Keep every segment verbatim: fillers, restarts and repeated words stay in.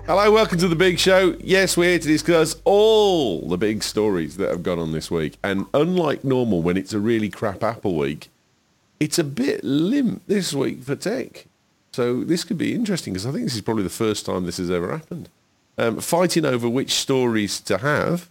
Hello, welcome to The Big Show. Yes, we're here to discuss all the big stories that have gone on this week. And unlike normal, when it's a really crap Apple week, it's a bit limp this week for tech. So this could be interesting because I think this is probably the first time this has ever happened. Um, fighting over which stories to have.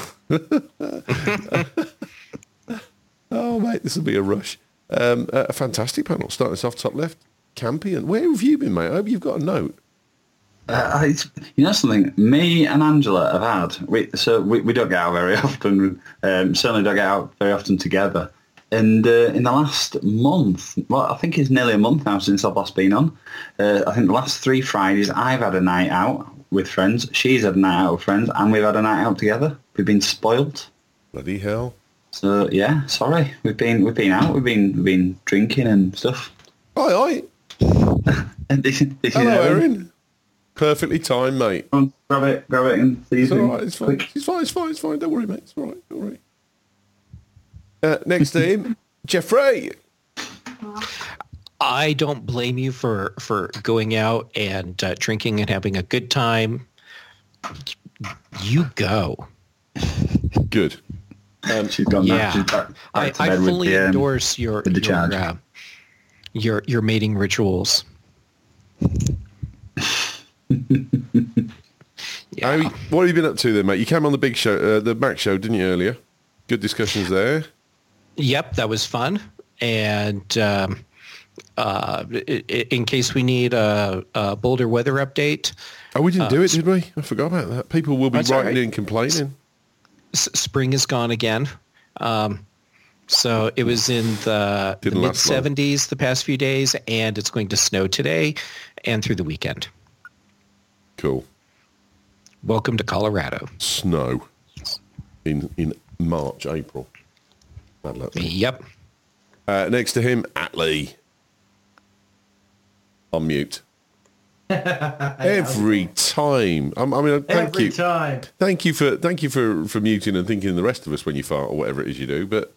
Oh, mate, this will be a rush. Um, a fantastic panel. Starting us off top left, Campion. Where have you been, mate? I hope you've got a note. Uh, it's, you know something? Me and Angela have had, we, so we, we don't get out very often, um, certainly don't get out very often together. And uh, in the last month, well, I think it's nearly a month now since I've last been on, uh, I think the last three Fridays I've had a night out with friends, she's had a night out with friends, and we've had a night out together. We've been spoilt. Bloody hell. So, yeah, sorry. We've been we've been out, we've been we've been drinking and stuff. Oi, oi. And this, this Hello, is Erin. Erin. Perfectly timed, mate. Come on, grab it, grab it and see It's all you right, it's fine. It's fine, it's fine, it's fine. Don't worry, mate. It's all right, don't worry. Uh, next to him, Jeffrey. I don't blame you for, for going out and uh, drinking and having a good time. You go. Good. Um, she's gone now. Yeah, She's back, I, back to I bed with fully the, um, endorse your with the your, charge. uh, your your mating rituals. How, Yeah. what have you been up to then, mate? You came on the big show, uh, the Mac show, didn't you, earlier? Good discussions there. Yep, that was fun. And um, uh, i- i- in case we need a, a Boulder weather update, Oh, we didn't Uh, do it, did we? I forgot about that. People will be That's all writing right. in complaining. s- spring is gone again. Um, so it was in the, the Didn't mid last long. seventies the past few days, and it's going to snow today and through the weekend. Cool. Welcome to Colorado. Snow in in March, April. Bad luck. Yep. Uh, next to him, Atlee. On mute. Every time. Um, I mean, thank Every you. time. Thank you for thank you for, for muting and thinking of the rest of us when you fart or whatever it is you do. But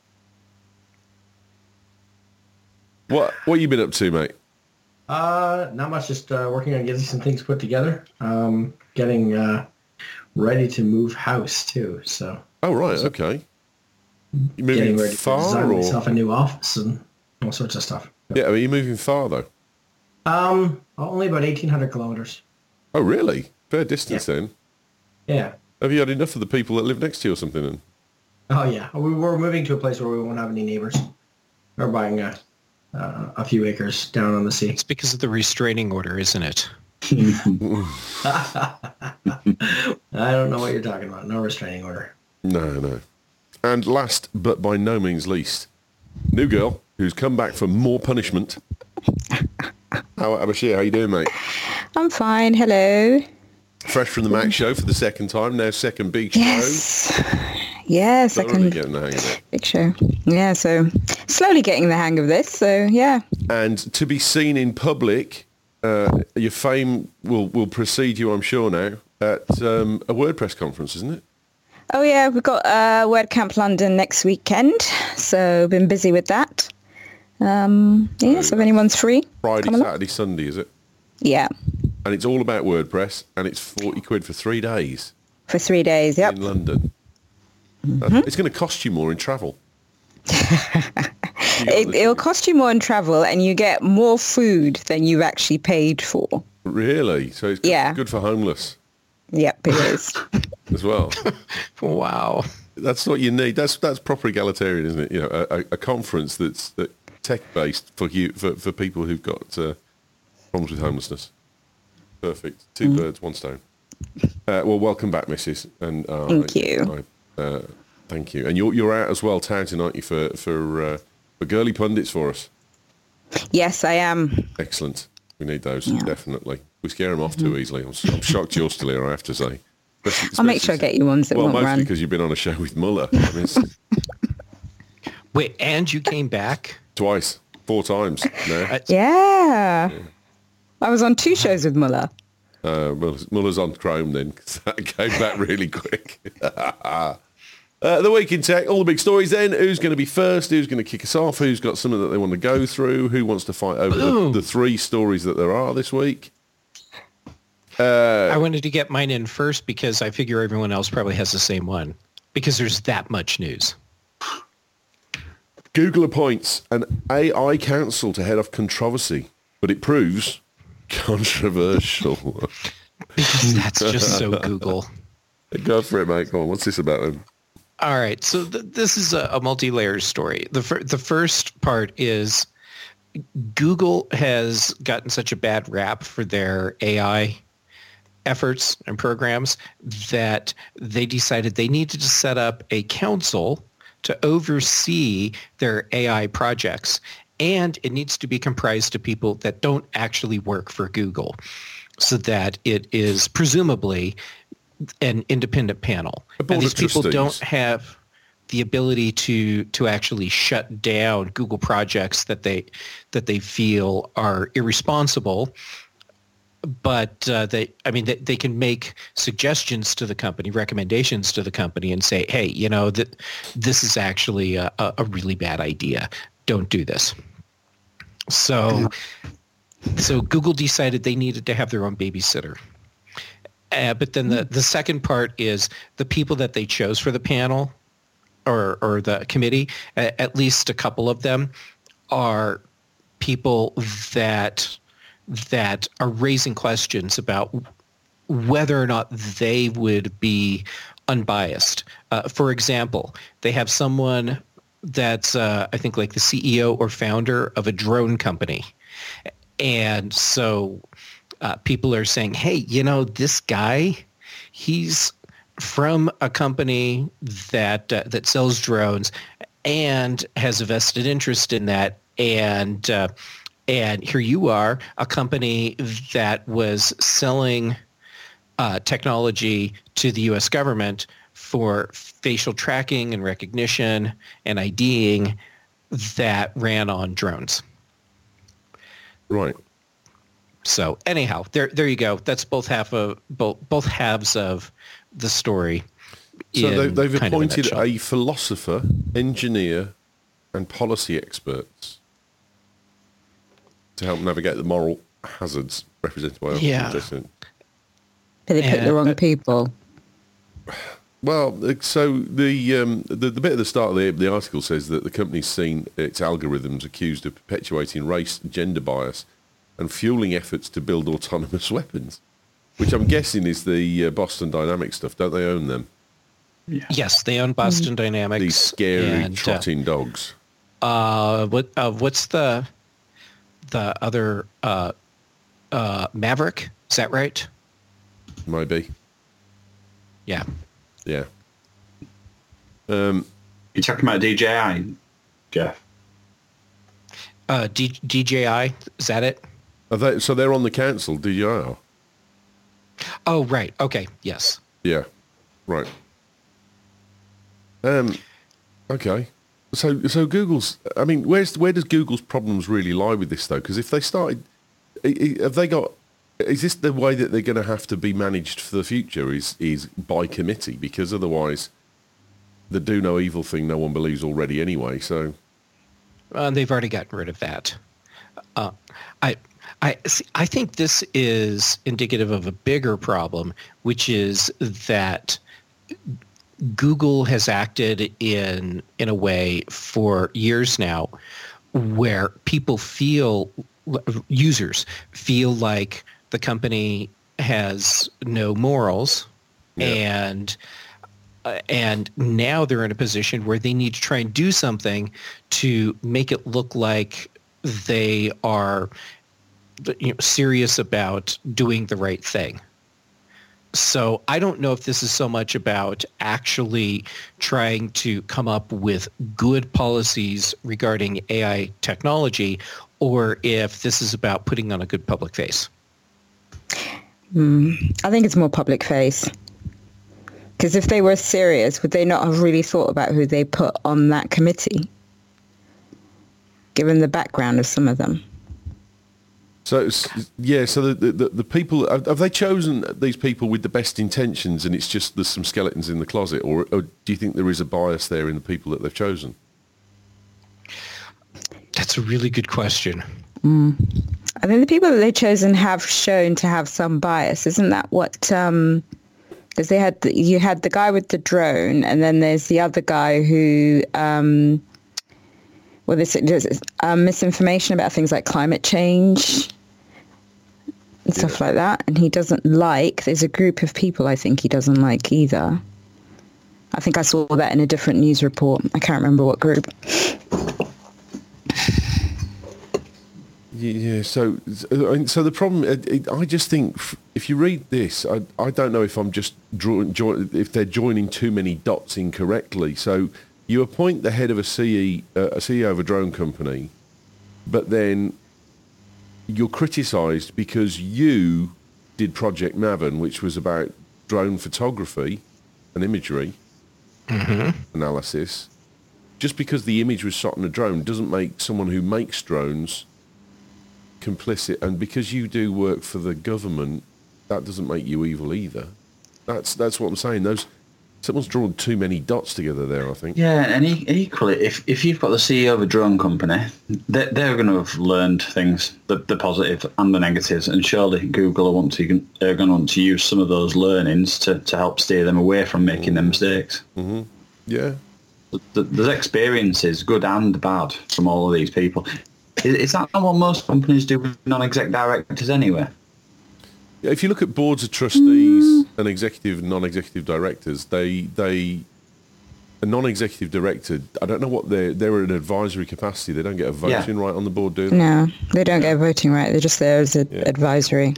what what you been up to, mate? Uh, not much. Just uh, working on getting some things put together. Um, getting uh, ready to move house too. So Oh right, okay. You getting moving ready to far design or myself a new office and all sorts of stuff. yeah? Are you moving far though? Um, only about eighteen hundred kilometers. Oh really? Fair distance then. Yeah. Have you had enough of the people that live next to you or something? Then? Oh yeah. We we're moving to a place where we won't have any neighbors. We're buying a uh, a few acres down on the sea. It's because of the restraining order, isn't it? I don't know what you're talking about. No restraining order. No, no. And last but by no means least, new girl who's come back for more punishment. How Abashir, how you doing, mate? I'm fine. Hello. Fresh from the Mac show for the second time, now second big show. Yes. Yeah, Thoroughly second getting the hang of it. big show. Yeah, so slowly getting the hang of this. So yeah. And to be seen in public, uh, your fame will, will precede you, I'm sure now, at um, a WordPress conference, isn't it? Oh yeah, we've got uh, WordCamp London next weekend. So been busy with that. Um, yeah, so if anyone's free, Friday, come along. Saturday, Sunday, is it? Yeah, And it's all about WordPress, and it's forty quid for three days for three days. Yep. in London. Mm-hmm. Uh, It's going to cost you more in travel. It, it'll cost you more in travel, and you get more food than you've actually paid for. Really? So it's good, Yeah. good for homeless Yep, it is. as well. Wow. That's what you need. That's that's proper egalitarian, isn't it? You know, a, a, a conference that's that tech based for you for, for people who've got uh, problems with homelessness. Perfect. Two Mm. birds, one stone. Uh, well, welcome back, Missus And uh, Thank I- you. I, uh, thank you. And you're you're out as well, touting, aren't you, for for uh, for girly pundits for us? Yes, I am. Excellent. We need those Yeah. definitely. We scare them off too easily. I'm, s- I'm shocked you're still here. I have to say. Especially- I'll make sure I especially- get you ones that Well, won't mostly run. because you've been on a show with Muller. I mean, it's Wait, and you came back? twice, four times now. Uh, Yeah. I was on two shows with Muller. Uh, Muller's, Muller's on Chrome then, 'cause that came back really quick. uh, the Week in Tech, all the big stories then. Who's going to be first? Who's going to kick us off? Who's got something that they want to go through? Who wants to fight over the, Boom. the three stories that there are this week? Uh, I wanted to get mine in first because I figure everyone else probably has the same one because there's that much news. Google appoints an A I council to head off controversy, but it proves controversial. Because that's just so Google. Go for it, mate. Come on. What's this about then? All right. So th- this is a, a multi-layered story. The, fir- the first part is Google has gotten such a bad rap for their A I efforts and programs that they decided they needed to set up a council to oversee their A I projects. And it needs to be comprised of people that don't actually work for Google so that it is presumably an independent panel. And these people trustees. don't have the ability to to actually shut down Google projects that they that they feel are irresponsible. But uh, they, I mean, they, they can make suggestions to the company, recommendations to the company, and say, "Hey, you know, that this is actually a, a really bad idea. Don't do this." So, so Google decided they needed to have their own babysitter. Uh, but then the, the second part is the people that they chose for the panel or or the committee. Uh, at least a couple of them are people that. that are raising questions about whether or not they would be unbiased. Uh, for example, they have someone that's, uh, I think, like the C E O or founder of a drone company. And so uh, people are saying, hey, you know, this guy, he's from a company that uh, that sells drones and has a vested interest in that. And uh, And here you are, a company that was selling uh, technology to the U S government for facial tracking and recognition and IDing that ran on drones. Right. So anyhow, there there you go. That's both half of both both halves of the story. So they, they've kind of a appointed nutshell. a philosopher, engineer, and policy experts to help navigate the moral hazards represented by Yeah. artificial intelligence. But they picked Yeah, the wrong but- people. Well, uh, so the, um, the the bit at the start of the, the article says that the company's seen its algorithms accused of perpetuating race and gender bias and fueling efforts to build autonomous weapons, which I'm guessing is the uh, Boston Dynamics stuff. Don't they own them? Yes, they own Boston Dynamics. These scary and, uh, trotting dogs. Uh, what uh, what's the the other uh, uh, Maverick? Is that right? Maybe. Yeah. Yeah. Um, You're talking about D J I, Jeff? Uh, D- DJI, is that it? are they, so they're on the council, D J I are? Oh, right. Okay. Yes. Yeah. Right. Um, okay. So, so Google's. I mean, where's where does Google's problems really lie with this though? Because if they started, i- i- have they got? Is this the way that they're going to have to be managed for the future? Is is by committee? Because otherwise, the do no evil thing no one believes already anyway. So, Uh, they've already gotten rid of that. Uh, I, I, see, I think this is indicative of a bigger problem, which is that Google has acted in in a way for years now, where people feel, users feel like the company has no morals, Yeah. and uh, and now they're in a position where they need to try and do something to make it look like they are, you know, serious about doing the right thing. So I don't know if this is so much about actually trying to come up with good policies regarding A I technology, or if this is about putting on a good public face. I think it's more public face. Because if they were serious, would they not have really thought about who they put on that committee? Given the background of some of them. so s- yeah. So the the, the people have, have they chosen these people with the best intentions, and it's just there's some skeletons in the closet, or, or do you think there is a bias there in the people that they've chosen? That's a really good question. I I think the people that they've chosen have shown to have some bias. Isn't that what? Um, because they had the, you had the guy with the drone, and then there's the other guy who, um, well, this there's um, misinformation about things like climate change and stuff like that, and he doesn't like. There's a group of people I think he doesn't like either. I think I saw that in a different news report. I can't remember what group. Yeah, so so the problem, I just think if you read this, I, I don't know if I'm just drawing, if they're joining too many dots incorrectly. So you appoint the head of a C E, uh, a C E O of a drone company, but then you're criticised because you did Project Maven, which was about drone photography and imagery mm-hmm. analysis. Just because the image was shot on a drone doesn't make someone who makes drones complicit, and because you do work for the government, that doesn't make you evil either. That's that's what I'm saying. Those someone's drawn too many dots together there, I think. Yeah, and e- equally, if if you've got the C E O of a drone company, they're, they're going to have learned things, the, the positive and the negatives, and surely Google are, want to, are going to want to use some of those learnings to, to help steer them away from making mm. them mistakes. Mm-hmm. Yeah. There's experiences, good and bad, from all of these people. Is that not what most companies do with non-exec directors anyway? Yeah, if you look at boards of trustees mm. and executive and non-executive directors, they they a non-executive director, I don't know what they're they're in an advisory capacity. They don't get a voting yeah. right on the board, do they? No, they don't get a voting right. They're just there as an yeah. advisory.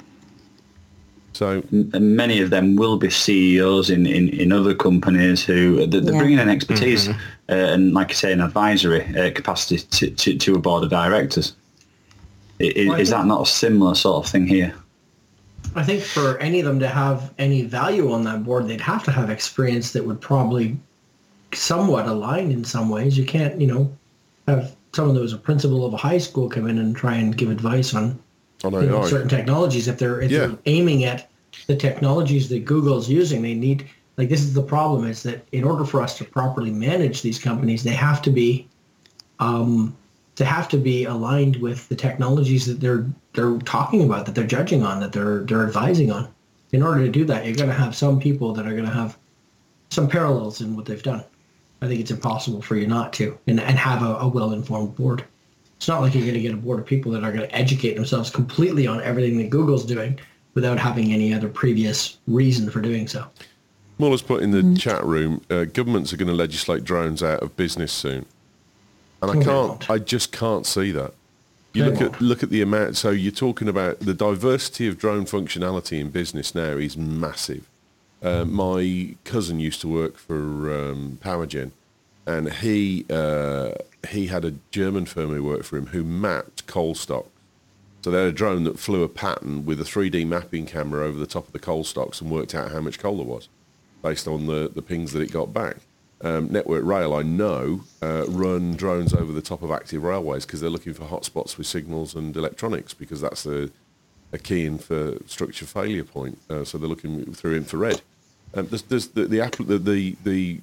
So and many of them will be C E Os in, in, in other companies who they're yeah. bringing in expertise mm-hmm. uh, and, like I say, an advisory uh, capacity to, to, to a board of directors. Is, well, is that not a similar sort of thing here? I think for any of them to have any value on that board, they'd have to have experience that would probably somewhat align in some ways. You can't, you know, have someone that was a principal of a high school come in and try and give advice on oh, no, you know, no. certain technologies. If they're if yeah. they're aiming at the technologies that Google's using, they need, like, this is the problem, is that in order for us to properly manage these companies, they have to be um, to have to be aligned with the technologies that they're they're talking about, that they're judging on, that they're they're advising on. In order to do that, you're going to have some people that are going to have some parallels in what they've done. I think it's impossible for you not to, and, and have a, a well-informed board. It's not like you're going to get a board of people that are going to educate themselves completely on everything that Google's doing without having any other previous reason for doing so. Muller's put in the mm. chat room, uh, governments are going to legislate drones out of business soon. And I No, they can't, won't. I just can't see that. You They look won't. at look at the amount, so you're talking about the diversity of drone functionality in business now is massive. Uh, my cousin used to work for um, PowerGen, and he uh, he had a German firm who worked for him who mapped coal stocks. So they had a drone that flew a pattern with a three D mapping camera over the top of the coal stocks and worked out how much coal there was based on the, the pings that it got back. Um, Network Rail, I know, uh, run drones over the top of active railways because they're looking for hotspots with signals and electronics, because that's a, a key infrastructure failure point. Uh, so they're looking through infrared. Um, there's, there's the, the, app- the, the, the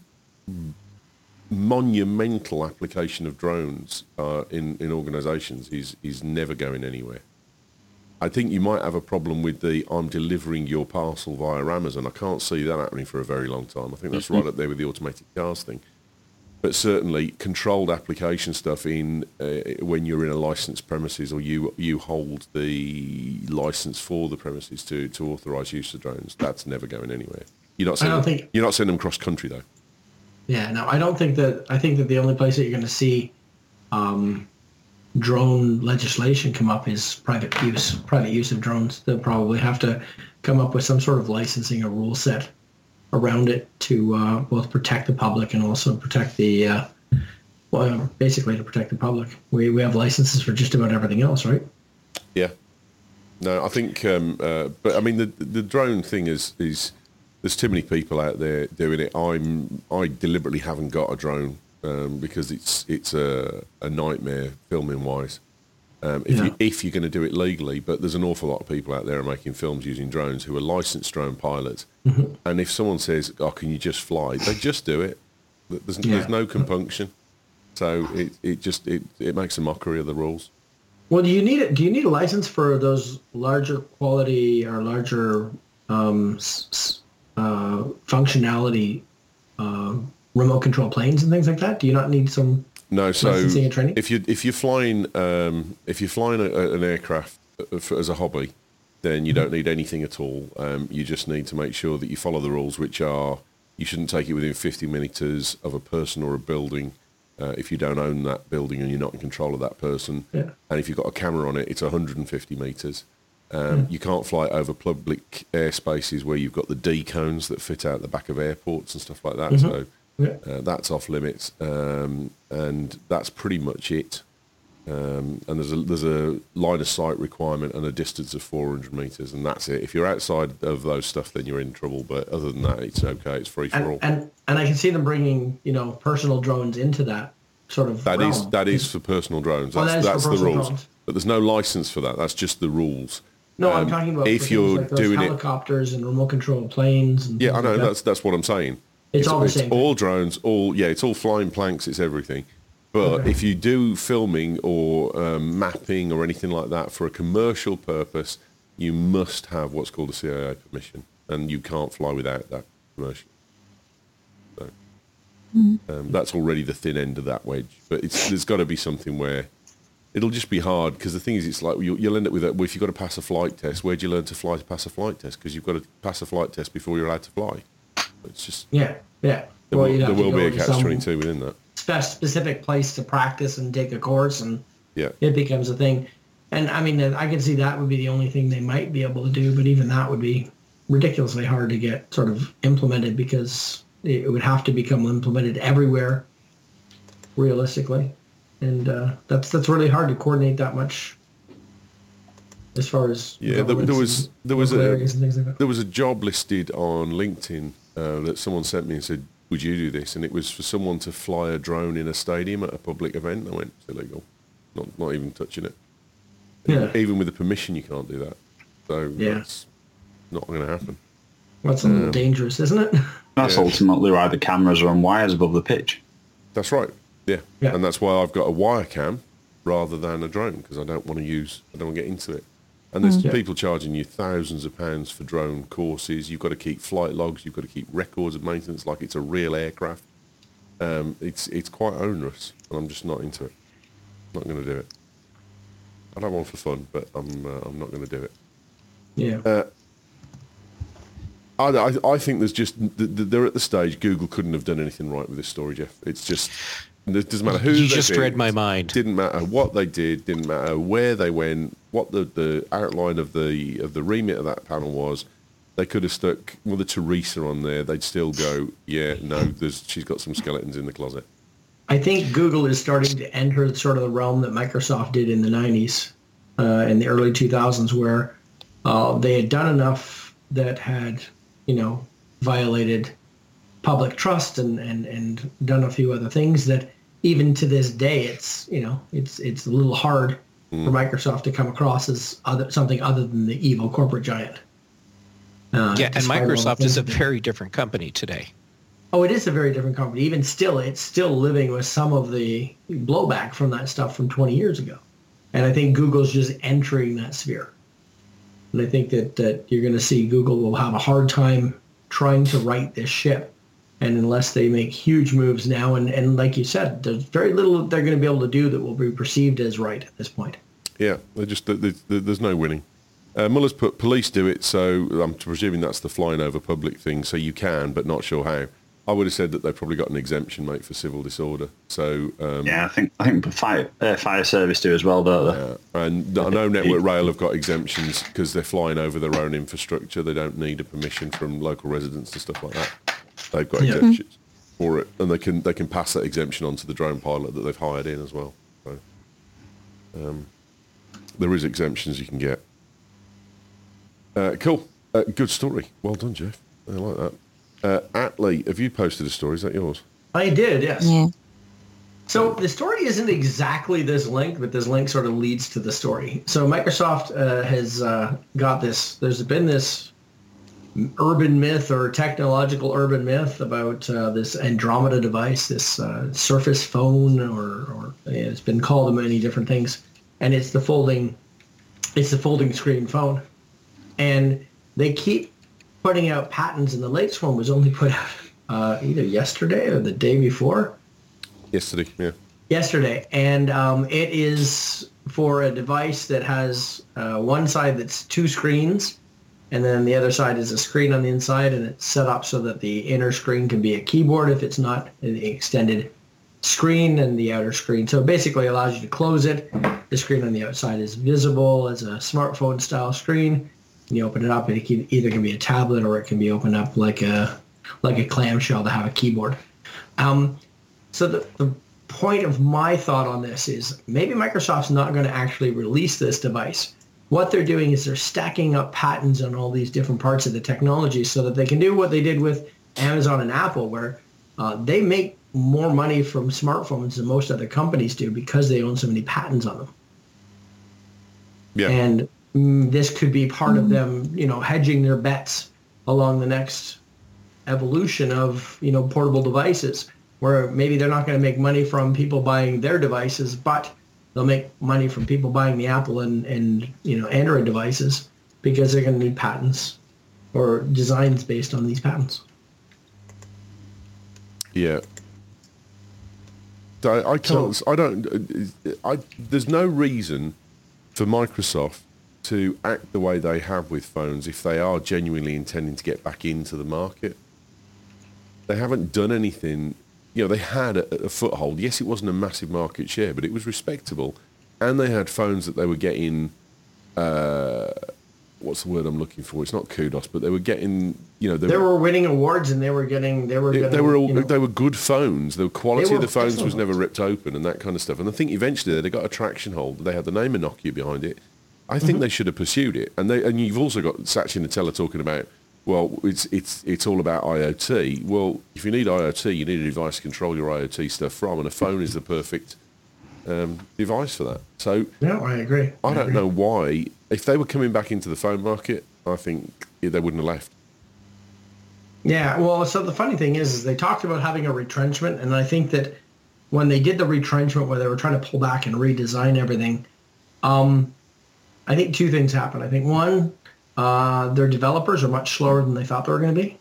monumental application of drones uh, in, in organisations is, is never going anywhere. I think you might have a problem with the I'm delivering your parcel via Amazon. I can't see that happening for a very long time. I think that's right up there with the automated cars thing. But certainly controlled application stuff in uh, when you're in a licensed premises, or you you hold the license for the premises to, to authorise use of drones, that's never going anywhere. You're not I don't sending, think- you're not sending them cross country though. Yeah, no, I don't think that, I think that the only place that you're going to see um, drone legislation come up is private use, private use of drones. They'll probably have to come up with some sort of licensing or rule set around it to uh, both protect the public and also protect the, uh, well, basically to protect the public. We we have licenses for just about everything else, right? Yeah. No, I think, um, uh, but I mean, the the drone thing is is there's too many people out there doing it. I'm I deliberately haven't got a drone um, because it's it's a, a nightmare filming wise. Um, if Yeah. you if you're going to do it legally, but there's an awful lot of people out there making films using drones who are licensed drone pilots. Mm-hmm. And if someone says, "Oh, can you just fly?" they just do it. There's, Yeah. there's no compunction. So it, it just it, it makes a mockery of the rules. Well, do you need it? Do you need a license for those larger quality or larger um, uh, functionality uh, remote control planes and things like that? Do you not need some no? So licensing and training? if you if you're flying um, if you're flying a, an aircraft for, as a hobby, then you don't need anything at all. Um, you just need to make sure that you follow the rules, which are you shouldn't take it within fifty metres of a person or a building. Uh, if you don't own that building and you're not in control of that person, yeah. and if you've got a camera on it, it's one hundred fifty metres. Um, yeah. You can't fly over public airspaces where you've got the D cones that fit out the back of airports and stuff like that. Mm-hmm. So yeah. uh, that's off limits, um, and that's pretty much it. Um, and there's a there's a line of sight requirement and a distance of four hundred metres, and that's it. If you're outside of those stuff, then you're in trouble. But other than that, it's okay. It's free for and, all. And and I can see them bringing you know personal drones into that sort of that realm. is that is for personal drones. Well, That's, that is that's for the personal rules. drones. But there's no license for that. That's just the rules. No, um, I'm talking about if for you're like those doing helicopters it, and remote control planes. And yeah, I things know like that's that's what I'm saying. It's, it's all the it's same. all drones. All yeah, it's all flying planks. It's everything. But okay. if you do filming or um, mapping or anything like that for a commercial purpose, you must have what's called a C A A permission, and you can't fly without that permission. So mm. um, that's already the thin end of that wedge. But it's, there's got to be something where it'll just be hard, because the thing is, it's like you'll, you'll end up with a, well, if you've got to pass a flight test, where do you learn to fly to pass a flight test? Because you've got to pass a flight test before you're allowed to fly. It's just yeah, yeah. There well, will, there will be a to catch twenty-two within that. Specific place to practice and take a course, and yeah, it becomes a thing. And I mean, I can see that would be the only thing they might be able to do, but even that would be ridiculously hard to get sort of implemented, because it would have to become implemented everywhere, realistically. And uh, that's that's really hard to coordinate that much, as far as yeah. There, there was there was a like there was a job listed on LinkedIn uh, that someone sent me and said, would you do this? And it was for someone to fly a drone in a stadium at a public event. I went, it's illegal. Not not even touching it. Yeah. Even with a permission, you can't do that. So yeah. that's not going to happen. That's a little um, dangerous, isn't it? That's yeah. ultimately why the cameras are on wires above the pitch. That's right. Yeah. yeah. And that's why I've got a wire cam rather than a drone, because I don't want to use, I don't want to get into it. And there's mm. people charging you thousands of pounds for drone courses. You've got to keep flight logs. You've got to keep records of maintenance like it's a real aircraft. Um, it's it's quite onerous, and I'm just not into it. Not going to do it. I don't want for fun, but I'm uh, I'm not going to do it. Yeah. Uh, I, I I think there's just they're at the stage Google couldn't have done anything right with this story, Jeff. It's just. It doesn't matter who you they just did. read my mind. Didn't matter what they did. Didn't matter where they went. What the, the outline of the of the remit of that panel was. They could have stuck Mother Teresa on there. They'd still go, yeah, no, there's she's got some skeletons in the closet. I think Google is starting to enter sort of the realm that Microsoft did in the nineties, uh, in the early two thousands, where uh, they had done enough that had, you know, violated public trust and, and, and done a few other things that. Even to this day, it's you know it's it's a little hard mm. for Microsoft to come across as other, something other than the evil corporate giant. Uh, yeah, and Microsoft is a very different company today. Oh, it is a very different company. Even still, it's still living with some of the blowback from that stuff from twenty years ago. And I think Google's just entering that sphere. And I think that, that you're going to see Google will have a hard time trying to right this ship. And unless they make huge moves now, and, and like you said, there's very little they're going to be able to do that will be perceived as right at this point. Yeah, they just they, they, there's no winning. Uh, Muller's put police do it, so I'm presuming that's the flying over public thing. So you can, but not sure how. I would have said that they've probably got an exemption, mate, for civil disorder. So um, yeah, I think I think fire uh, fire service do as well, don't they? Yeah. And I know Network Rail have got exemptions because they're flying over their own infrastructure. They don't need a permission from local residents and stuff like that. They've got exemptions yeah. for it, and they can they can pass that exemption on to the drone pilot that they've hired in as well. So um, there is exemptions you can get. Uh, cool, uh, good story. Well done, Jeff. I like that. Uh, Atlee, have you posted a story? Is that yours? I did, yes. Yeah. So the story isn't exactly this link, but this link sort of leads to the story. So Microsoft uh, has uh, got this. There's been this urban myth or technological urban myth about uh, this Andromeda device, this uh, Surface phone, or, or it's been called many different things. and it's the folding, it's the folding screen phone, and they keep putting out patents, and the latest one was only put out uh, either yesterday or the day before. Yesterday, yeah. Yesterday, and um, it is for a device that has uh, one side that's two screens, and then the other side is a screen on the inside, and it's set up so that the inner screen can be a keyboard if it's not an extended screen, and the outer screen. So it basically allows you to close it. The screen on the outside is visible as a smartphone style screen. You open it up, it can, either can be a tablet or it can be opened up like a like a clamshell to have a keyboard. Um, so the, the point of my thought on this is maybe Microsoft's not going to actually release this device. What they're doing is they're stacking up patents on all these different parts of the technology so that they can do what they did with Amazon and Apple, where uh, they make more money from smartphones than most other companies do because they own so many patents on them. Yeah. And mm, this could be part mm-hmm. of them, you know, hedging their bets along the next evolution of, you know, portable devices, where maybe they're not going to make money from people buying their devices, but they'll make money from people buying the Apple and, and you know, Android devices because they're going to need patents or designs based on these patents. Yeah. I, I can't, so, I don't, I, there's no reason for Microsoft to act the way they have with phones if they are genuinely intending to get back into the market. They haven't done anything. You know, they had a, a foothold. Yes, it wasn't a massive market share, but it was respectable. And they had phones that they were getting, uh, what's the word I'm looking for? It's not kudos, but they were getting, you know... They, they were, were winning awards and they were getting... They were, it, getting, they were all, you know, they were good phones. The quality were of the phones was excellent. never ripped open and that kind of stuff. And I think eventually they got a traction hold. They had the name of Nokia behind it. I think mm-hmm. they should have pursued it. And they and you've also got Satya Nadella talking about, well, it's it's it's all about IoT. Well, if you need IoT, you need a device to control your IoT stuff from, and a phone is the perfect um, device for that. So, no, I agree. I, I don't agree. know why. If they were coming back into the phone market, I think they wouldn't have left. Yeah, well, so the funny thing is, is they talked about having a retrenchment, and I think that when they did the retrenchment where they were trying to pull back and redesign everything, um, I think two things happened. I think one, uh, their developers are much slower than they thought they were going to be,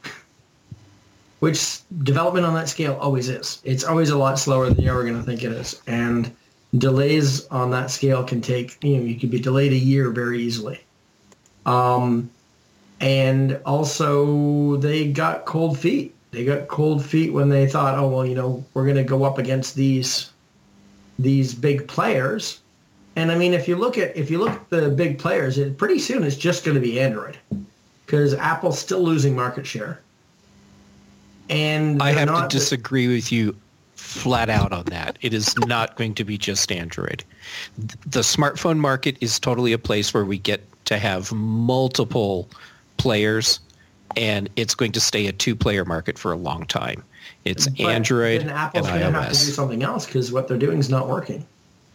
which development on that scale always is. It's always a lot slower than you're ever going to think it is. And delays on that scale can take, you know, you could be delayed a year very easily. Um, and also they got cold feet. They got cold feet when they thought, oh, well, you know, we're going to go up against these these big players. And I mean, if you look at if you look at the big players, it, pretty soon it's just going to be Android, because Apple's still losing market share. And I have not to disagree with you flat out on that. It is not going to be just Android. The smartphone market is totally a place where we get to have multiple players, and it's going to stay a two-player market for a long time. It's but Android then Apple's and going to have to do iOS. something else because what they're doing is not working.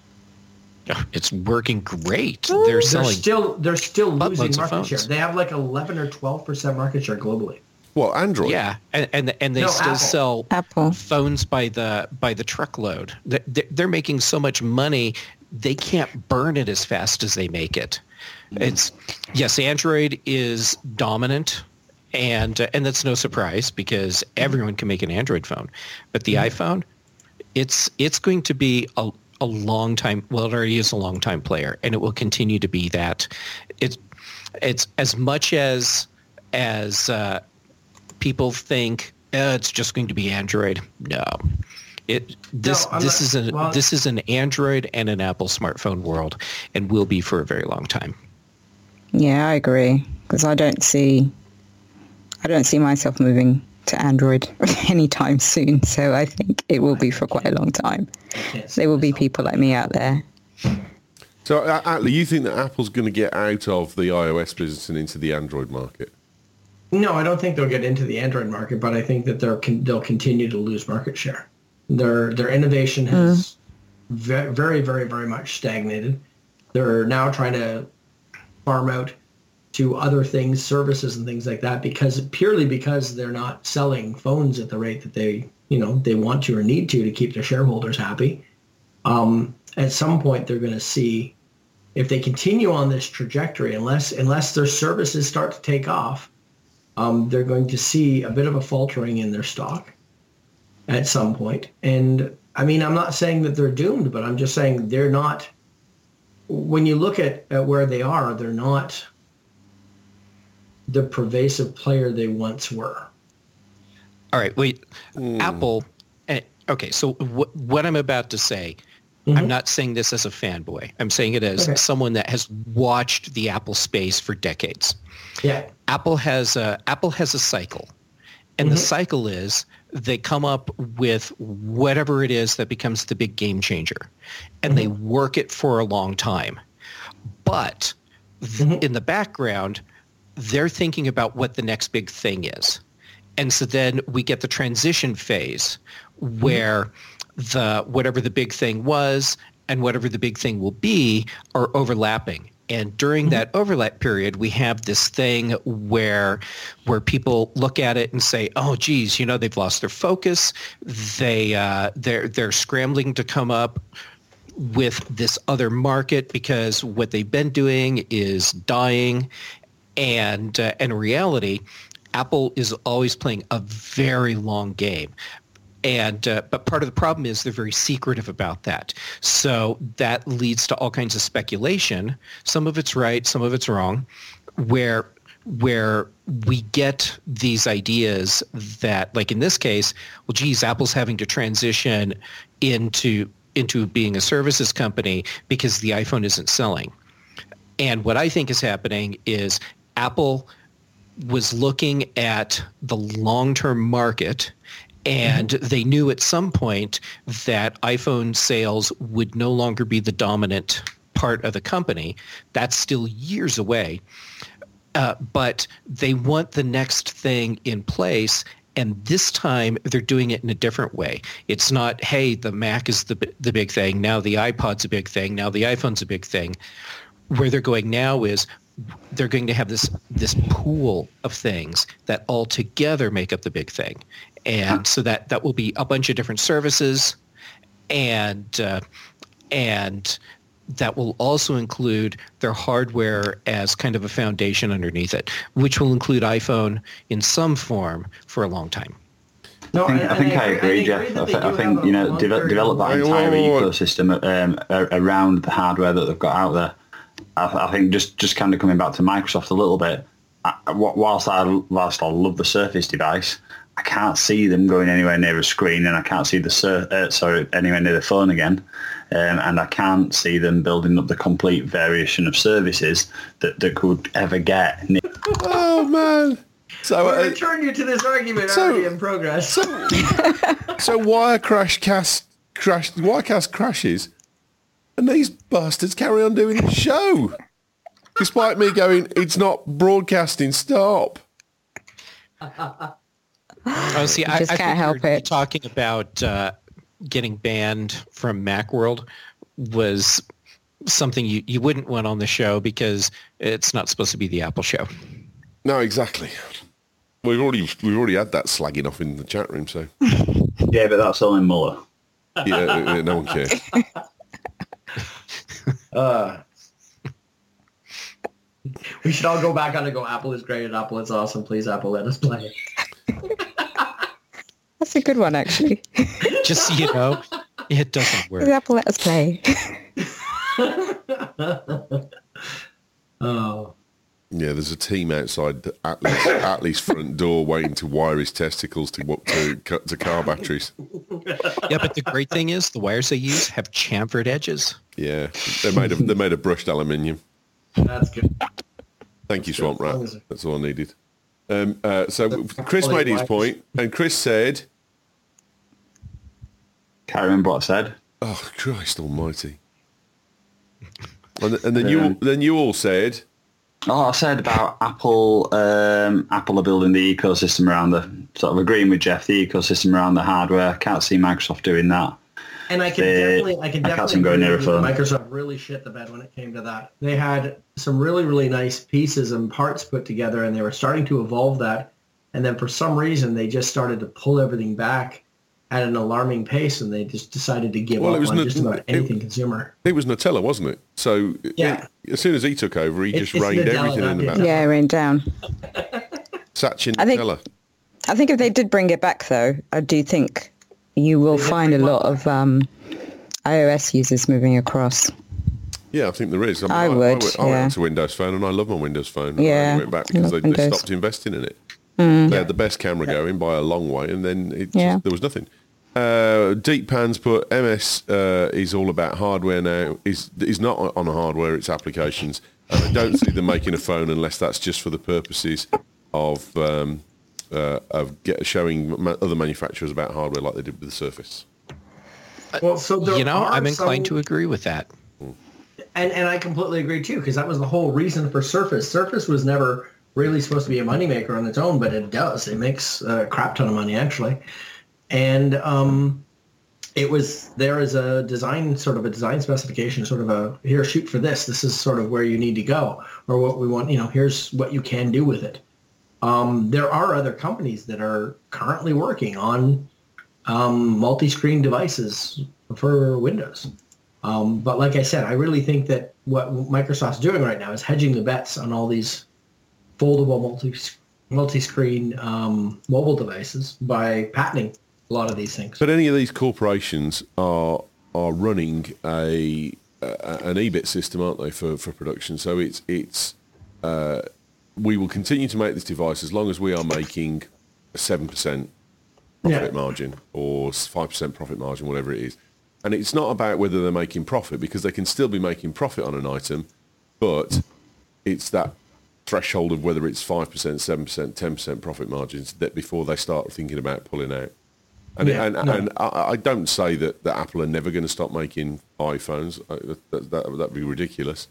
It's working great. They're They're selling still they're still losing buttloads of market share. phones. They have like eleven or twelve percent market share globally. Well, Android. Yeah, and and, and they No, still Apple. sell Apple. phones by the by the truckload. They- They're making so much money, they can't burn it as fast as they make it. It's yes, Android is dominant, and uh, and that's no surprise because everyone can make an Android phone. But the iPhone, it's it's going to be a a long time. Well, it already is a long time player, and it will continue to be that. It's it's as much as as uh, people think uh, it's just going to be Android. No, it this No, I'm this not- is an well- this is an Android and an Apple smartphone world, and will be for a very long time. Yeah, I agree, because I don't see, I don't see myself moving to Android anytime soon. So I think it will be for quite a long time. There will be people like me out there. So, uh, Atlee, you think that Apple's going to get out of the iOS business and into the Android market? No, I don't think they'll get into the Android market, but I think that they're con- they'll continue to lose market share. Their their innovation has ve- very, very, very much stagnated. They're now trying to farm out to other things, services and things like that, because purely because they're not selling phones at the rate that they, you know, they want to or need to to keep their shareholders happy. Um, at some point, they're going to see if they continue on this trajectory, unless unless their services start to take off, um, they're going to see a bit of a faltering in their stock at some point. And I mean, I'm not saying that they're doomed, but I'm just saying they're not. When you look at, at where they are, they're not the pervasive player they once were. All right, wait. Mm. Apple. Uh, okay, so w- what I'm about to say, mm-hmm. I'm not saying this as a fanboy. I'm saying it as okay. someone that has watched the Apple space for decades. Yeah. Apple has a Apple has a cycle, and mm-hmm. the cycle is they come up with whatever it is that becomes the big game changer, and mm-hmm. they work it for a long time. But th- mm-hmm. in the background, they're thinking about what the next big thing is. And so then we get the transition phase where mm-hmm. the whatever the big thing was and whatever the big thing will be are overlapping. And during mm-hmm. that overlap period, we have this thing where where people look at it and say, "Oh, geez, you know, they've lost their focus. They uh, they're they're scrambling to come up with this other market because what they've been doing is dying." And uh, in reality, Apple is always playing a very long game. And uh, but part of the problem is they're very secretive about that. So that leads to all kinds of speculation. Some of it's right, some of it's wrong, where where we get these ideas that, like in this case, well, geez, Apple's having to transition into into being a services company because the iPhone isn't selling. And what I think is happening is Apple was looking at the long-term market, and mm-hmm. they knew at some point that iPhone sales would no longer be the dominant part of the company. That's still years away. Uh, but they want the next thing in place, and this time they're doing it in a different way. It's not, hey, the Mac is the the big thing, now the iPod's a big thing, now the iPhone's a big thing. Where they're going now is they're going to have this this pool of things that all together make up the big thing. And so that, that will be a bunch of different services, and uh, and that will also include their hardware as kind of a foundation underneath it, which will include iPhone in some form for a long time. No, I think I, think I, I agree, I Jeff. I, th- I think you know, de- develop that entire ecosystem um, around the hardware that they've got out there. I, I think just, just kind of coming back to Microsoft a little bit, I, whilst I whilst I love the Surface device, I can't see them going anywhere near a screen, and I can't see the sur- uh, sorry anywhere near the phone again, um, and I can't see them building up the complete variation of services that, that could ever get. Oh man! So we'll uh, return you to this argument so, already in progress. So, so Wirecrash cast crash Wirecast crashes. And these bastards carry on doing the show, despite me going, it's not broadcasting, stop. Oh, see, I, just I can't help it. Talking about uh, getting banned from Macworld was something you, you wouldn't want on the show because it's not supposed to be the Apple show. No, exactly. We've already we've already had that slagging off in the chat room, so. Yeah, but that's only Muller. Yeah, yeah, no one cares. Uh, we should all go back on and go, Apple is great and Apple is awesome. Please, Apple, let us play. That's a good one, actually. Just so you know, it doesn't work. Please, Apple, let us play. Oh. Yeah, there's a team outside Atlas, Atlas front door waiting to wire his testicles to to to car batteries. Yeah, but the great thing is the wires they use have chamfered edges. Yeah, they're made of they're made of brushed aluminium. That's good. Thank you, Swamp Rat. That's all I needed. Um, uh, so Chris made his point, and Chris said, "Can't remember what I said." Oh Christ Almighty! And, and then you then you all said. Oh, I said about Apple. Um, Apple are building the ecosystem around the sort of agreeing with Jeff. The ecosystem around the hardware. Can't see Microsoft doing that. And I can they, definitely, I can I definitely go near agree that Microsoft really shit the bed when it came to that. They had some really, really nice pieces and parts put together, and they were starting to evolve that. And then for some reason, they just started to pull everything back at an alarming pace, and they just decided to give well, up it was on no, just about anything it, consumer. It was Nutella, wasn't it? So Yeah. he, as soon as he took over, he It's- just it's rained Nadella, everything not in the Nadella. back. Yeah, rain down. Satchin I think- Nadella. I think if they did bring it back, though, I do think you will They did find a bring lot what of um, iOS users moving across. Yeah, I think there is. I, mean, I I, would, I, went, I yeah. went to Windows Phone, and I love my Windows Phone. Yeah, I went back I because love they, they Windows. stopped investing in it. They had the best camera going by a long way, and then it just, Yeah. there was nothing. Uh, Deep Pan's put M S uh, is all about hardware now. Is is not on hardware; it's applications. And I don't see them making a phone unless that's just for the purposes of um, uh, of get, showing ma- other manufacturers about hardware, like they did with the Surface. Well, so there You know, are I'm inclined some- to agree with that. And and I completely agree too, because that was the whole reason for Surface. Surface was never really supposed to be a moneymaker on its own, but it does. It makes a crap ton of money actually. And um, it was there as a design, sort of a design specification, sort of a here, shoot for this. This is sort of where you need to go, or what we want. You know, here's what you can do with it. Um, there are other companies that are currently working on um, multi-screen devices for Windows. Um, but like I said, I really think that what Microsoft's doing right now is hedging the bets on all these foldable multi multi-screen um, mobile devices by patenting a lot of these things. But any of these corporations are are running a, a an E B I T system, aren't they, for, for production? So it's it's uh, we will continue to make this device as long as we are making a seven percent profit Yeah. margin or five percent profit margin, whatever it is. And it's not about whether they're making profit, because they can still be making profit on an item, but it's that threshold of whether it's five percent, seven percent, ten percent profit margins that before they start thinking about pulling out. And, Yeah, and, no. and I, I don't say that, that Apple are never going to stop making iPhones. I- That, that, that would be ridiculous.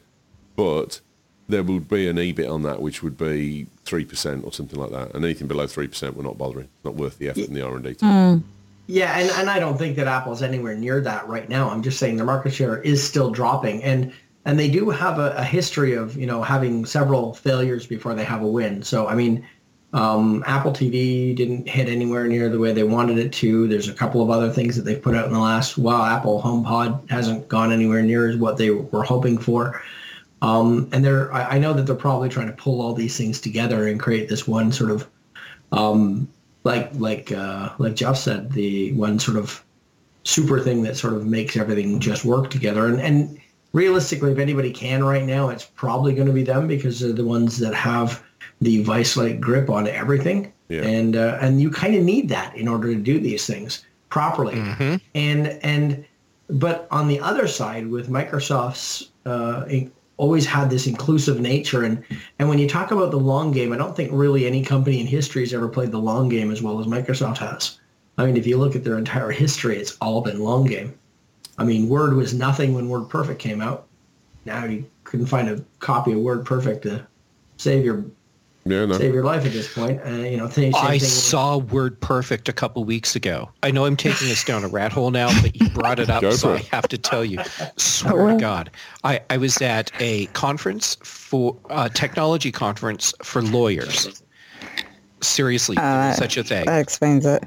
But there would be an E B I T on that, which would be three percent or something like that. And anything below three percent, we're not bothering. It's not worth the effort and the R and D time. Yeah, and, and I don't think that Apple's anywhere near that right now. I'm just saying their market share is still dropping. And and they do have a, a history of, you know, having several failures before they have a win. So, I mean, um, Apple T V didn't hit anywhere near the way they wanted it to. There's a couple of other things that they've put out in the last while. Apple HomePod hasn't gone anywhere near as what they were hoping for. Um, and they're, I I know that they're probably trying to pull all these things together and create this one sort of, um, like like uh, like Jeff said, the one sort of super thing that sort of makes everything just work together. And, and realistically, if anybody can right now, it's probably going to be them, because they're the ones that have the vice-like grip on everything. Yeah. And uh, and you kind of need that in order to do these things properly. And and but on the other side, with Microsoft's uh, in- always had this inclusive nature, and and when you talk about the long game, I don't think really any company in history has ever played the long game as well as Microsoft has. I mean, if you look at their entire history, it's all been long game. I mean, Word was nothing when WordPerfect came out. Now you couldn't find a copy of WordPerfect to save your Yeah, no. save your life at this point. Uh, you know, same, same I thing with- saw WordPerfect a couple weeks ago. I know I'm taking us down a rat hole now, but you brought it up, Go so for I it. have to tell you. Swear to God, I, I was at a conference for uh, technology conference for lawyers. Seriously, there was such a thing. That explains it.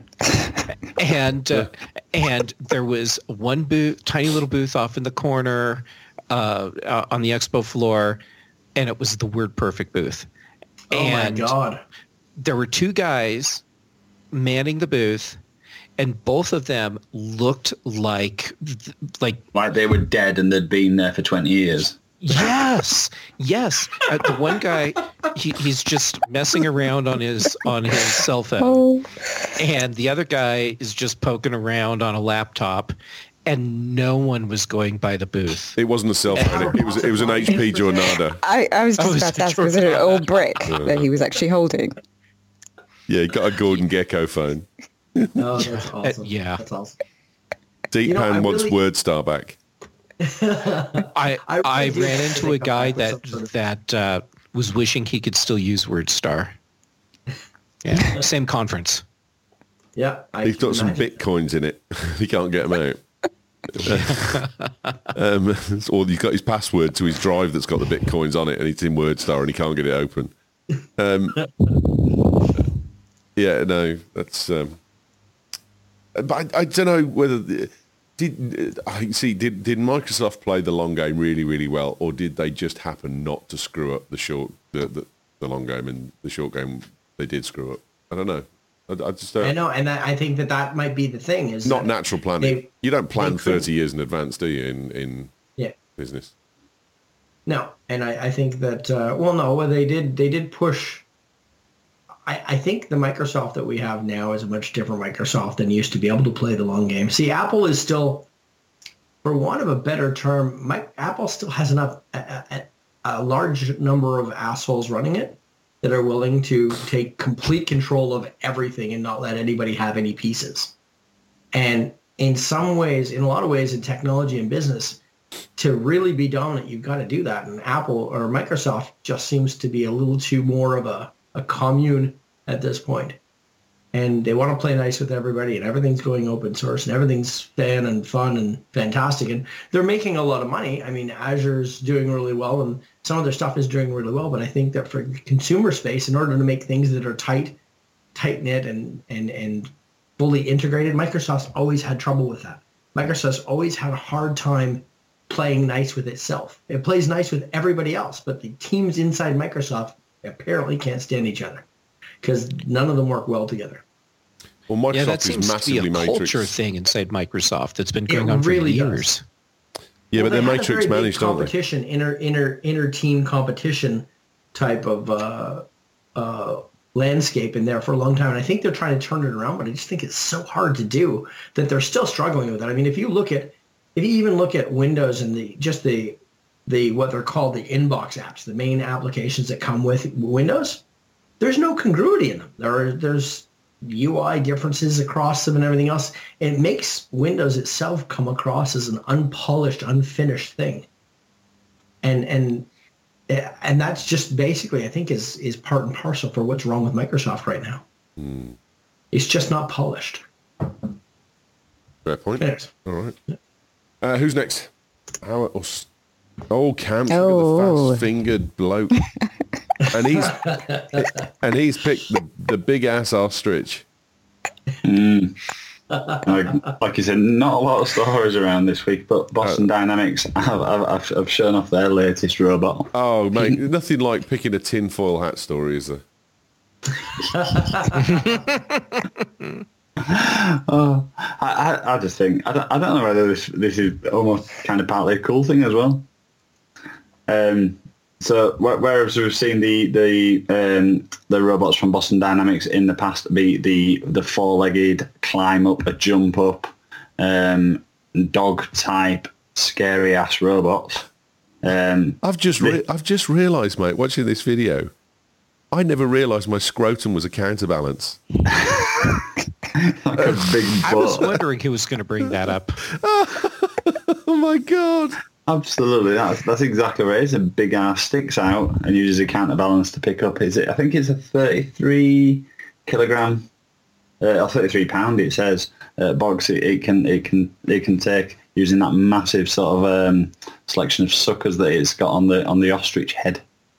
and uh, and there was one booth, tiny little booth off in the corner uh, uh, on the expo floor, and it was the WordPerfect booth. Oh and my God. there were two guys manning the booth, and both of them looked like like Like they were dead and they'd been there for twenty years. yes, yes. Uh, the one guy, he, he's just messing around on his on his cell phone, Oh, and the other guy is just poking around on a laptop, and no one was going by the booth. It wasn't a cell phone. It was it was an H P Jornada. I, I was just Oh, about to is ask, it was it an old brick that he was actually holding? Yeah, he got a Gordon Gecko phone. Oh, that's awesome. yeah. That's awesome. Deep You know, Pan I wants really- WordStar back. I I I, really do ran think into they a come guy back with that some sort of- that uh, was wishing he could still use WordStar. Yeah, same conference. Yeah. I He's can got some imagine. bitcoins in it. He can't get them out. um, or he's got his password to his drive that's got the bitcoins on it, and it's in WordStar, and he can't get it open. Um, yeah, no, that's. Um, but I, I don't know whether. The, Did I see? Did did Microsoft play the long game really, really well, or did they just happen not to screw up the short, the the, the long game, and the short game they did screw up? I don't know. I, I just don't. I know, and I think that that might be the thing. Is not natural planning. They, you don't plan thirty years in advance, do you? In in yeah. business. No, and I, I think that uh, well, no, well, they did they did push. I, I think the Microsoft that we have now is a much different Microsoft than used to be able to play the long game. See, Apple is still, for want of a better term, my, Apple still has enough a, a, a large number of assholes running it that are willing to take complete control of everything and not let anybody have any pieces. And in some ways, in a lot of ways, in technology and business, to really be dominant, you've got to do that. And Apple or Microsoft just seems to be a little too more of a a commune at this point. And they want to play nice with everybody, and everything's going open source, and everything's fan and fun and fantastic. And they're making a lot of money. I mean, Azure's doing really well, and some of their stuff is doing really well. But I think that for the consumer space, in order to make things that are tight, tight-knit and, and, and fully integrated, Microsoft's always had trouble with that. Microsoft's always had a hard time playing nice with itself. It plays nice with everybody else, but the teams inside Microsoft apparently can't stand each other because none of them work well together. Well, Microsoft yeah, that seems is massively to be a matrix. culture thing inside Microsoft that's been going It on really for does. years. Yeah, well, but they're they had matrix a very managed, big aren't they? competition, inter inter inter team competition type of uh, uh, landscape in there for a long time, and I think they're trying to turn it around. But I just think it's so hard to do that they're still struggling with it. I mean, if you look at, if you even look at Windows and the just the the what they're called the inbox apps, the main applications that come with Windows, there's no congruity in them. There are, there's U I differences across them and everything else. It makes Windows itself come across as an unpolished, unfinished thing. And and and that's just basically, I think, is is part and parcel for what's wrong with Microsoft right now. Mm. It's just not polished. Fair point. Yes. All right. Uh, who's next? How, oh, oh Cam, Oh. look at the fast-fingered bloke. And he's and he's picked the, the big ass ostrich. Mm. like, like you said, not a lot of stories around this week, but Boston Oh. Dynamics have, have, have shown off their latest robot. Oh mate, nothing like picking a tinfoil hat story, is there? Oh, I, I, I just think I don't, I don't know whether this this is almost kind of partly a cool thing as well. Um. So wh- whereas we've seen the the um, the robots from Boston Dynamics in the past be the the four-legged climb up, a jump up, um, dog type scary ass robots. Um, I've just re- the- I've just realised, mate, watching this video, I never realised my scrotum was a counterbalance. like a big I was butt. wondering who was going to bring that up. Oh my god! Absolutely, that's that's exactly right. It's a big ass sticks out and uses a counterbalance to pick up. Is it? I think it's a thirty-three kilogram uh, or thirty-three pound. It says uh, box. It, it can it can it can take using that massive sort of um, selection of suckers that it's got on the on the ostrich head.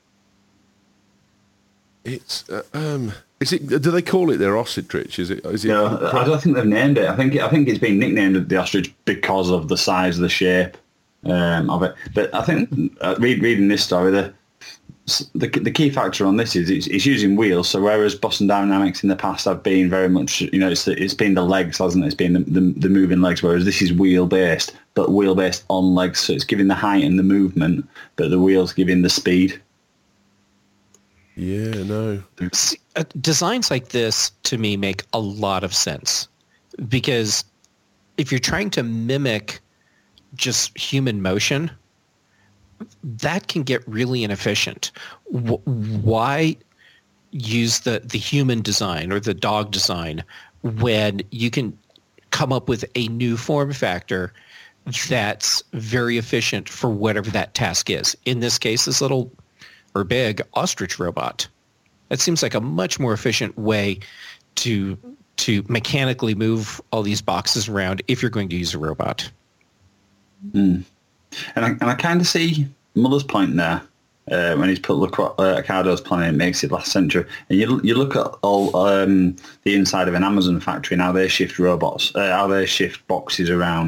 It's uh, um, is it? Do they call it their ostrich? Is it? Is it? No, I don't think they've named it. I think I think it's been nicknamed the ostrich because of the size, the shape um, of it. But I think uh, read, reading this story, the, the the key factor on this is it's, it's using wheels. So whereas Boston Dynamics in the past have been very much, you know, it's it's been the legs, hasn't it? It's been the, the, the moving legs. Whereas this is wheel based, but wheel based on legs. So it's giving the height and the movement, but the wheels giving the speed. Yeah, no. See, uh, designs like this to me make a lot of sense because if you're trying to mimic just human motion, that can get really inefficient. W- why use the, the human design or the dog design when you can come up with a new form factor that's very efficient for whatever that task is? In this case, this little or big ostrich robot. That seems like a much more efficient way to to mechanically move all these boxes around if you're going to use a robot. Mm. And I, and I kind of see Muller's point there uh, when he's put Ricardo- uh, Ricardo's plan in, it makes it last century. And you you look at all um, the inside of an Amazon factory and how they shift robots, uh, how they shift boxes around.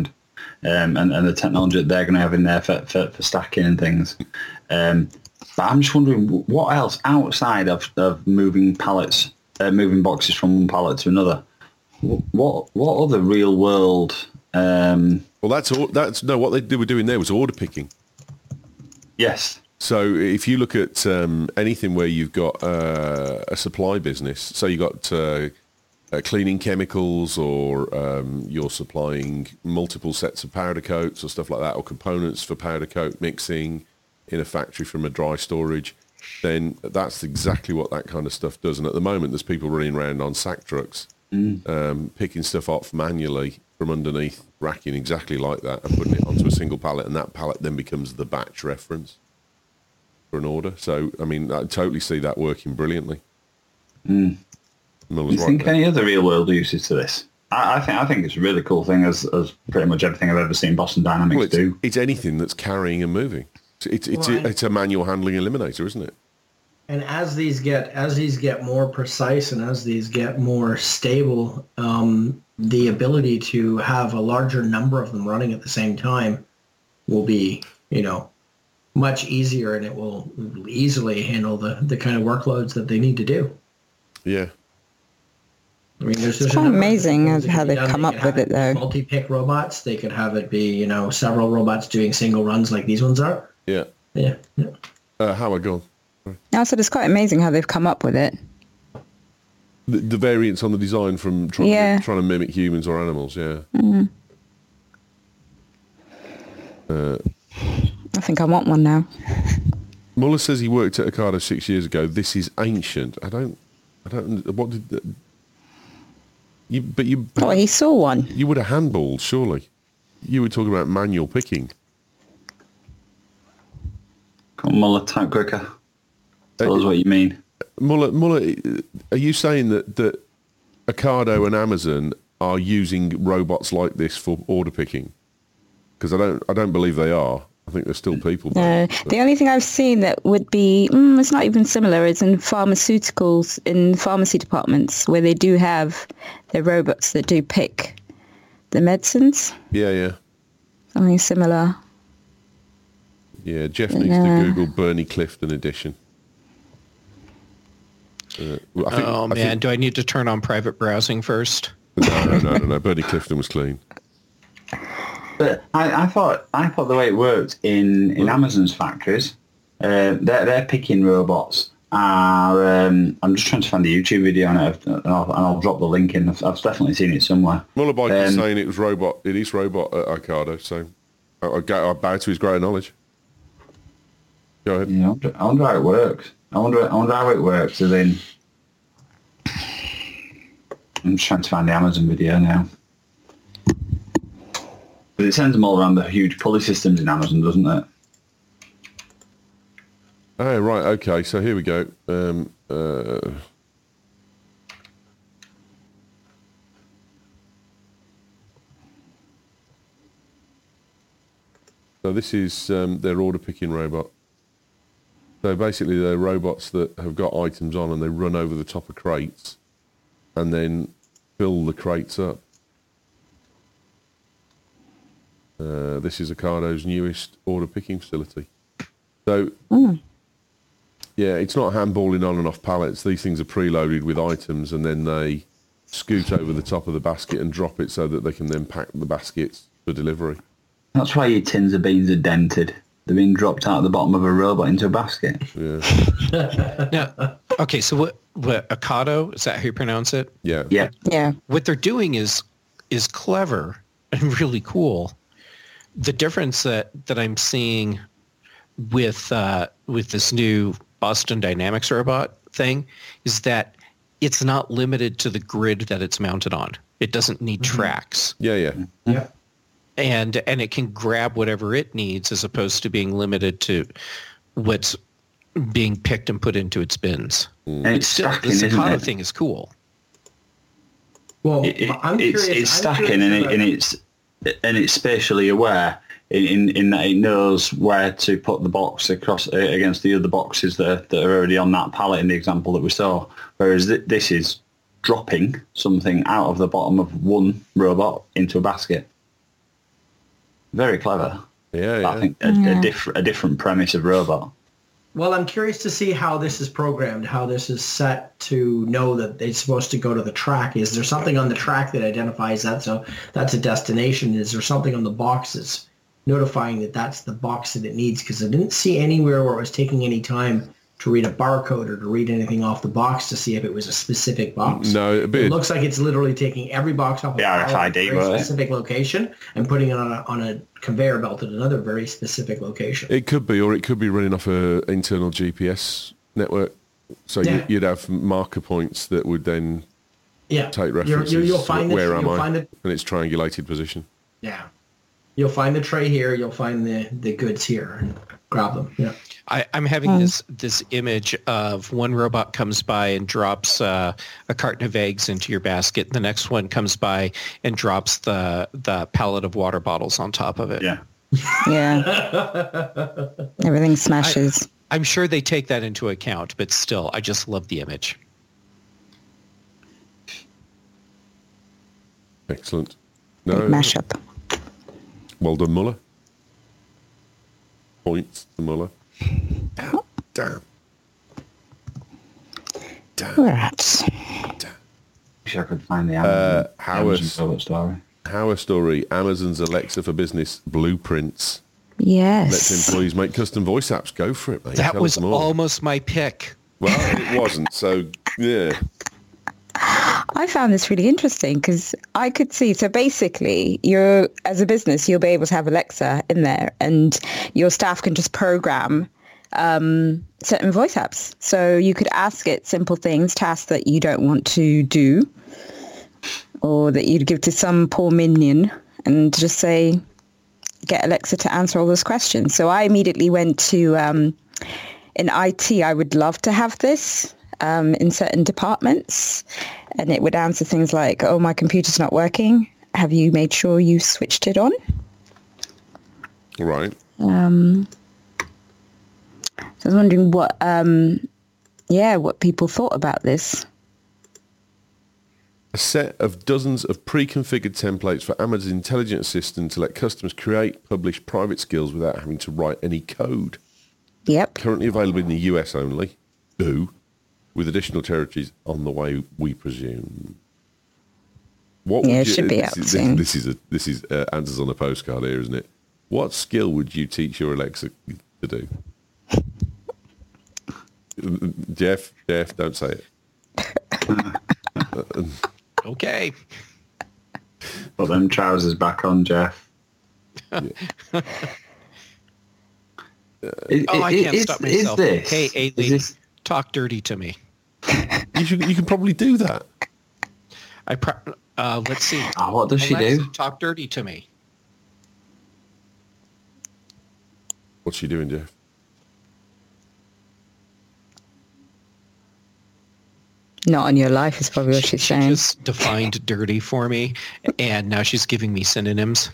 um, and, and the technology that they're going to have in there for, for, for stacking and things. Um, but I'm just wondering what else outside of, of moving pallets, uh, moving boxes from one pallet to another. What what other real world? Um, well, that's all. That's no. What they were doing there was order picking. Yes. So if you look at um, anything where you've got uh, a supply business, so you've got uh, uh, cleaning chemicals, or um, you're supplying multiple sets of powder coats or stuff like that, or components for powder coat mixing in a factory from a dry storage, then that's exactly what that kind of stuff does. And at the moment, there's people running around on sack trucks, mm. um, picking stuff off manually from underneath, racking exactly like that, and putting it onto a single pallet, and that pallet then becomes the batch reference for an order. So, I mean, I totally see that working brilliantly. Mm. Do you right think there. Any other real-world uses to this? I, I think I think it's a really cool thing, as, as pretty much everything I've ever seen Boston Dynamics well, it's, do. It's anything that's carrying and moving. It's it's right. a, it's a manual handling eliminator, isn't it? And as these get as these get more precise and as these get more stable, um, the ability to have a larger number of them running at the same time will be, you know, much easier, and it will easily handle the, the kind of workloads that they need to do. Yeah. I mean, there's, there's it's quite amazing how they've come up with it, though. Multi-pick robots. They could have it be, you know, several robots doing single runs like these ones are. Yeah. Yeah. yeah. Uh, Howard, go on. I said it's quite amazing how they've come up with it. The, the variants on the design from trying, yeah. to, trying to mimic humans or animals, yeah. Mm. Uh, I think I want one now. Muller says he worked at Ocado six years ago. This is ancient. I don't, I don't, what did, the, you, but you... Oh, he saw one. You would have handballed, surely. You were talking about manual picking. Come on, Muller, type quicker. Tell uh, us what you mean. Muller, Muller, are you saying that, that Ocado and Amazon are using robots like this for order picking? Because I don't, I don't believe they are. I think there's still people. No, but. The only thing I've seen that would be, mm, it's not even similar, is in pharmaceuticals, in pharmacy departments, where they do have the robots that do pick the medicines. Yeah, yeah. Something similar. Yeah, Jeff needs yeah. to Google Bernie Clifton edition. Uh, I think, oh, I man, think, do I need to turn on private browsing first? No, no, no, no, no. Bernie Clifton was clean. But I, I thought I thought the way it worked in, in Amazon's factories, uh, their, their picking robots are... Um, I'm just trying to find a YouTube video on it, and I'll, and I'll drop the link in. I've, I've definitely seen it somewhere. Mullerbike um, is saying it was robot. It is robot at Ocado, so I, I, I bow to his great knowledge. Go ahead. Yeah, I wonder, I wonder how it works. I wonder, I wonder how it works. As in, I'm just trying to find the Amazon video now. But it sends them all around the huge pulley systems in Amazon, doesn't it? Oh, right. Okay. So here we go. Um, uh, so this is um, their order picking robot. So basically they're robots that have got items on and they run over the top of crates and then fill the crates up. Uh, this is Ocado's newest order picking facility. So, mm. yeah, it's not handballing on and off pallets. These things are preloaded with items and then they scoot over the top of the basket and drop it so that they can then pack the baskets for delivery. That's why your tins of beans are dented. They're being dropped out of the bottom of a robot into a basket. Yeah. Now, okay, so what, what, Ocado, is that how you pronounce it? Yeah. Yeah. Yeah. What they're doing is is clever and really cool. The difference that, that I'm seeing with uh, with this new Boston Dynamics robot thing is that it's not limited to the grid that it's mounted on. It doesn't need mm-hmm. tracks. Yeah, yeah. Yeah. And and it can grab whatever it needs as opposed to being limited to what's being picked and put into its bins. Mm. And it's still, stacking, the isn't Ocado it? thing is cool. Well, it, it, I'm it's, curious. it's I'm stacking curious and, it, and it's and it's spatially aware in, in, in that it knows where to put the box across uh, against the other boxes that are, that are already on that pallet in the example that we saw. Whereas th- this is dropping something out of the bottom of one robot into a basket. Very clever. Yeah, yeah. I think a, Yeah. a, diff- a different premise of robot. Well, I'm curious to see how this is programmed, how this is set to know that it's supposed to go to the track. Is there something on the track that identifies that? So that's a destination. Is there something on the boxes notifying that that's the box that it needs? Because I didn't see anywhere where it was taking any time to read a barcode or to read anything off the box to see if it was a specific box. No, a bit. It looks like it's literally taking every box off of The R F I D, a very right? specific location and putting it on a, on a conveyor belt at another very specific location. It could be, or it could be running off a internal G P S network. So Yeah. you, you'd have marker points that would then Yeah, take You're- references. you're- you'll to find where the, am you'll I? find it. And it's triangulated position. Yeah, you'll find the tray here. You'll find the, the goods here and grab them. Yeah. I, I'm having this this image of one robot comes by and drops uh, a carton of eggs into your basket. The next one comes by and drops the the pallet of water bottles on top of it. Yeah. Yeah. Everything smashes. I'm sure they take that into account, but still, I just love the image. Excellent. Big No, mashup. well done, Muller. Points to Muller. Damn. Damn. Right. Wish I could find the Uh, Amazon, Howard. Amazon robot story. Our story, Amazon's Alexa for Business blueprints. Lets Yes. employees make custom voice apps. Go for it, mate. That Tell was us more. almost my pick. Well, it wasn't, so, yeah. I found this really interesting because I could see, so basically you're, as a business, you'll be able to have Alexa in there and your staff can just program um, certain voice apps. So you could ask it simple things, tasks that you don't want to do or that you'd give to some poor minion and just say, get Alexa to answer all those questions. So I immediately went to, um, in I T, I would love to have this. Um, in certain departments, and it would answer things like, oh, my computer's not working. Have you made sure you switched it on? Right. Um, so I was wondering what, um, yeah, what people thought about this. A set of dozens of pre-configured templates for Amazon's intelligent assistant to let customers create, publish private skills without having to write any code. Yep. Currently available in the U S only. Boo. With additional territories on the way, we presume. What Yeah, would it should be this out is, soon. This is a this is uh, answers on a postcard here, isn't it? What skill would you teach your Alexa to do? Jeff, Jeff, don't say it. Okay. Put them trousers back on, Jeff. Is, Oh, I is- can't is- stop is myself. this- Hey, A is lady, this- talk dirty to me. You should, you can probably do that. I pro- uh, let's see. Oh, what does she Alexa, do? talk dirty to me. What's she doing, Jeff? Not on your life is probably what she's She saying. just defined dirty for me, and now she's giving me synonyms.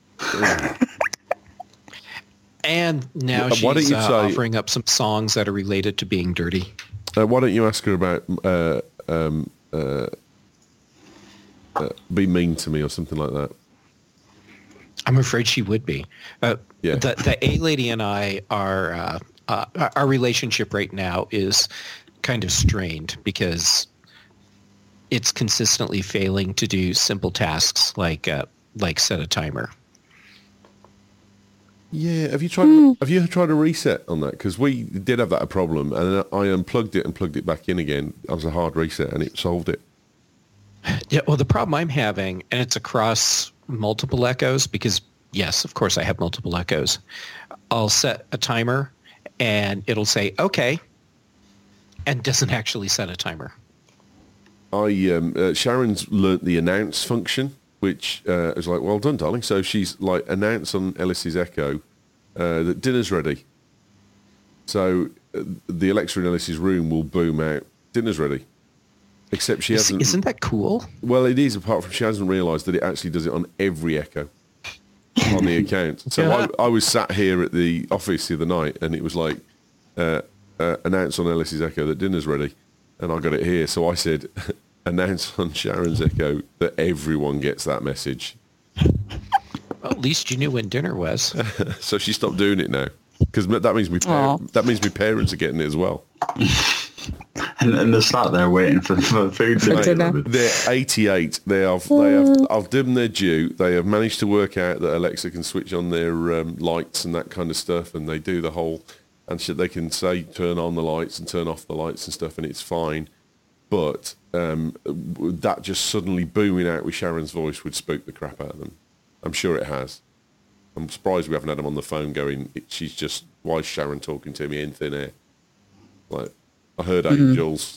And now Why don't she's you uh, say- offering up some songs that are related to being dirty. Uh, why don't you ask her about uh, um, uh, uh, be mean to me or something like that? I'm afraid she would be. Uh, Yeah. The the A lady and I are uh, uh, our relationship right now is kind of strained because it's consistently failing to do simple tasks like uh, like set a timer. Yeah, have you tried? Have you tried a reset on that? Because we did have that a problem, and then I unplugged it and plugged it back in again. It was a hard reset, and it solved it. Yeah, well, the problem I'm having, and it's across multiple Echoes, because yes, of course I have multiple Echoes. I'll set a timer, and it'll say okay, and doesn't actually set a timer. I um, uh, Sharon's learnt the announce function, which uh, is like, well done, darling. So she's like, announce on Ellis's Echo uh, that dinner's ready. So uh, the Alexa in Ellis's room will boom out, dinner's ready. Except she hasn't. Isn't that cool? Well, it is, apart from she hasn't realised that it actually does it on every Echo on the account. So I, I was sat here at the office the other night, and it was like, uh, uh, announce on Ellis's Echo that dinner's ready. And I got it here. So I said, announce on Sharon's Echo that everyone gets that message. Well, at least you knew when dinner was. So she stopped doing it now. Because that means me par- that means my parents are getting it as well. and, and they're sat there waiting for, for food to dinner. They're eighty-eight. They have they have I've given them their due. They have managed to work out that Alexa can switch on their um, lights and that kind of stuff, and they do the whole and shit. They can say turn on the lights and turn off the lights and stuff, and it's fine. But um, that just suddenly booming out with Sharon's voice would spook the crap out of them. I'm sure it has. I'm surprised we haven't had them on the phone going, she's just, why is Sharon talking to me in thin air? Like, I heard mm-hmm. angels.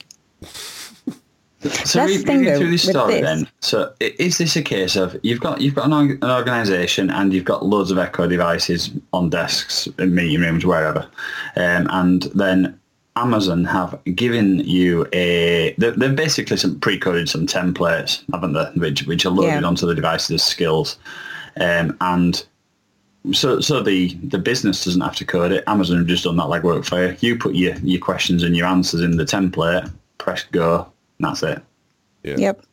So read, reading through this story this. then, so is this a case of, you've got you've got an, an organisation and you've got loads of Echo devices on desks, in meeting rooms, wherever, um, and then Amazon have given you a, they've basically some pre-coded some templates, haven't they, which, which are loaded yeah. onto the devices as skills, um, and So, so the, the business doesn't have to code it. Amazon have just done that legwork for you. You put your, your questions and your answers in the template, press go, and that's it. Yeah. Yep.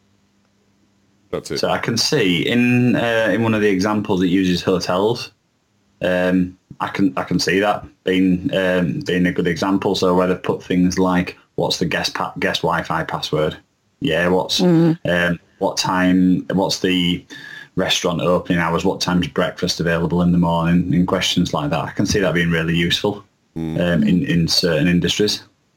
That's it. So I can see in uh, in one of the examples it uses hotels. Um, I can I can see that being um, being a good example. So where they've put things like, what's the guest pa- guest Wi-Fi password? Yeah. What's mm. um, what time? What's the restaurant opening hours, what time's breakfast available in the morning, and questions like that. I can see that being really useful mm. um, in, in certain industries.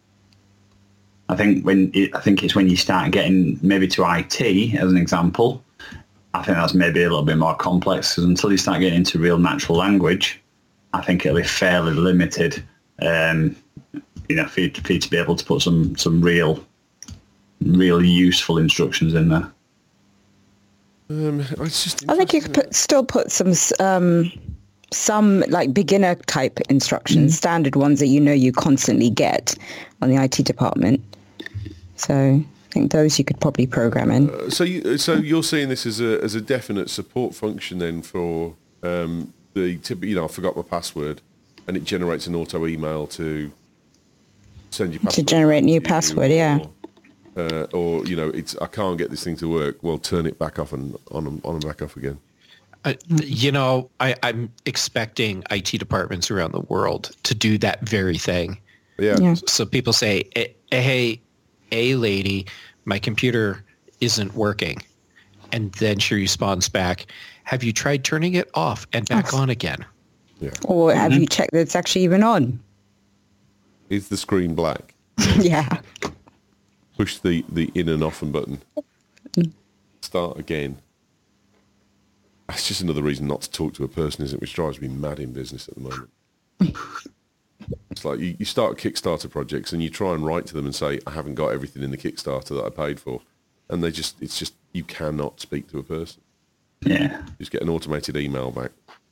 I think when it, I think it's when you start getting maybe to I T as an example, I think that's maybe a little bit more complex, because until you start getting into real natural language, I think it'll be fairly limited, um, you know, for you, for you to be able to put some, some real, real useful instructions in there. Um, it's just I think you could put, still put some um, some like beginner type instructions, mm. standard ones that you know you constantly get on the I T department. So I think those you could probably program in. Uh, so you so you're seeing this as a as a definite support function then for um, the tip, you know, I forgot my password, and it generates an auto email to send you password to generate new password, or, yeah. Uh, or, you know, it's I can't get this thing to work. Well, turn it back off and on and, on and back off again. Uh, you know, I, I'm expecting I T departments around the world to do that very thing. Yeah. yeah. So people say, hey, hey, lady, my computer isn't working. And then she responds back, have you tried turning it off and back oh. on again? Yeah. Or have mm-hmm. you checked that it's actually even on? Is the screen black? yeah. Push the, the in and off button. Start again. That's just another reason not to talk to a person, isn't it? Which drives me mad in business at the moment. It's like you, you start Kickstarter projects and you try and write to them and say, I haven't got everything in the Kickstarter that I paid for. And they just, it's just, you cannot speak to a person. Yeah. You just get an automated email back.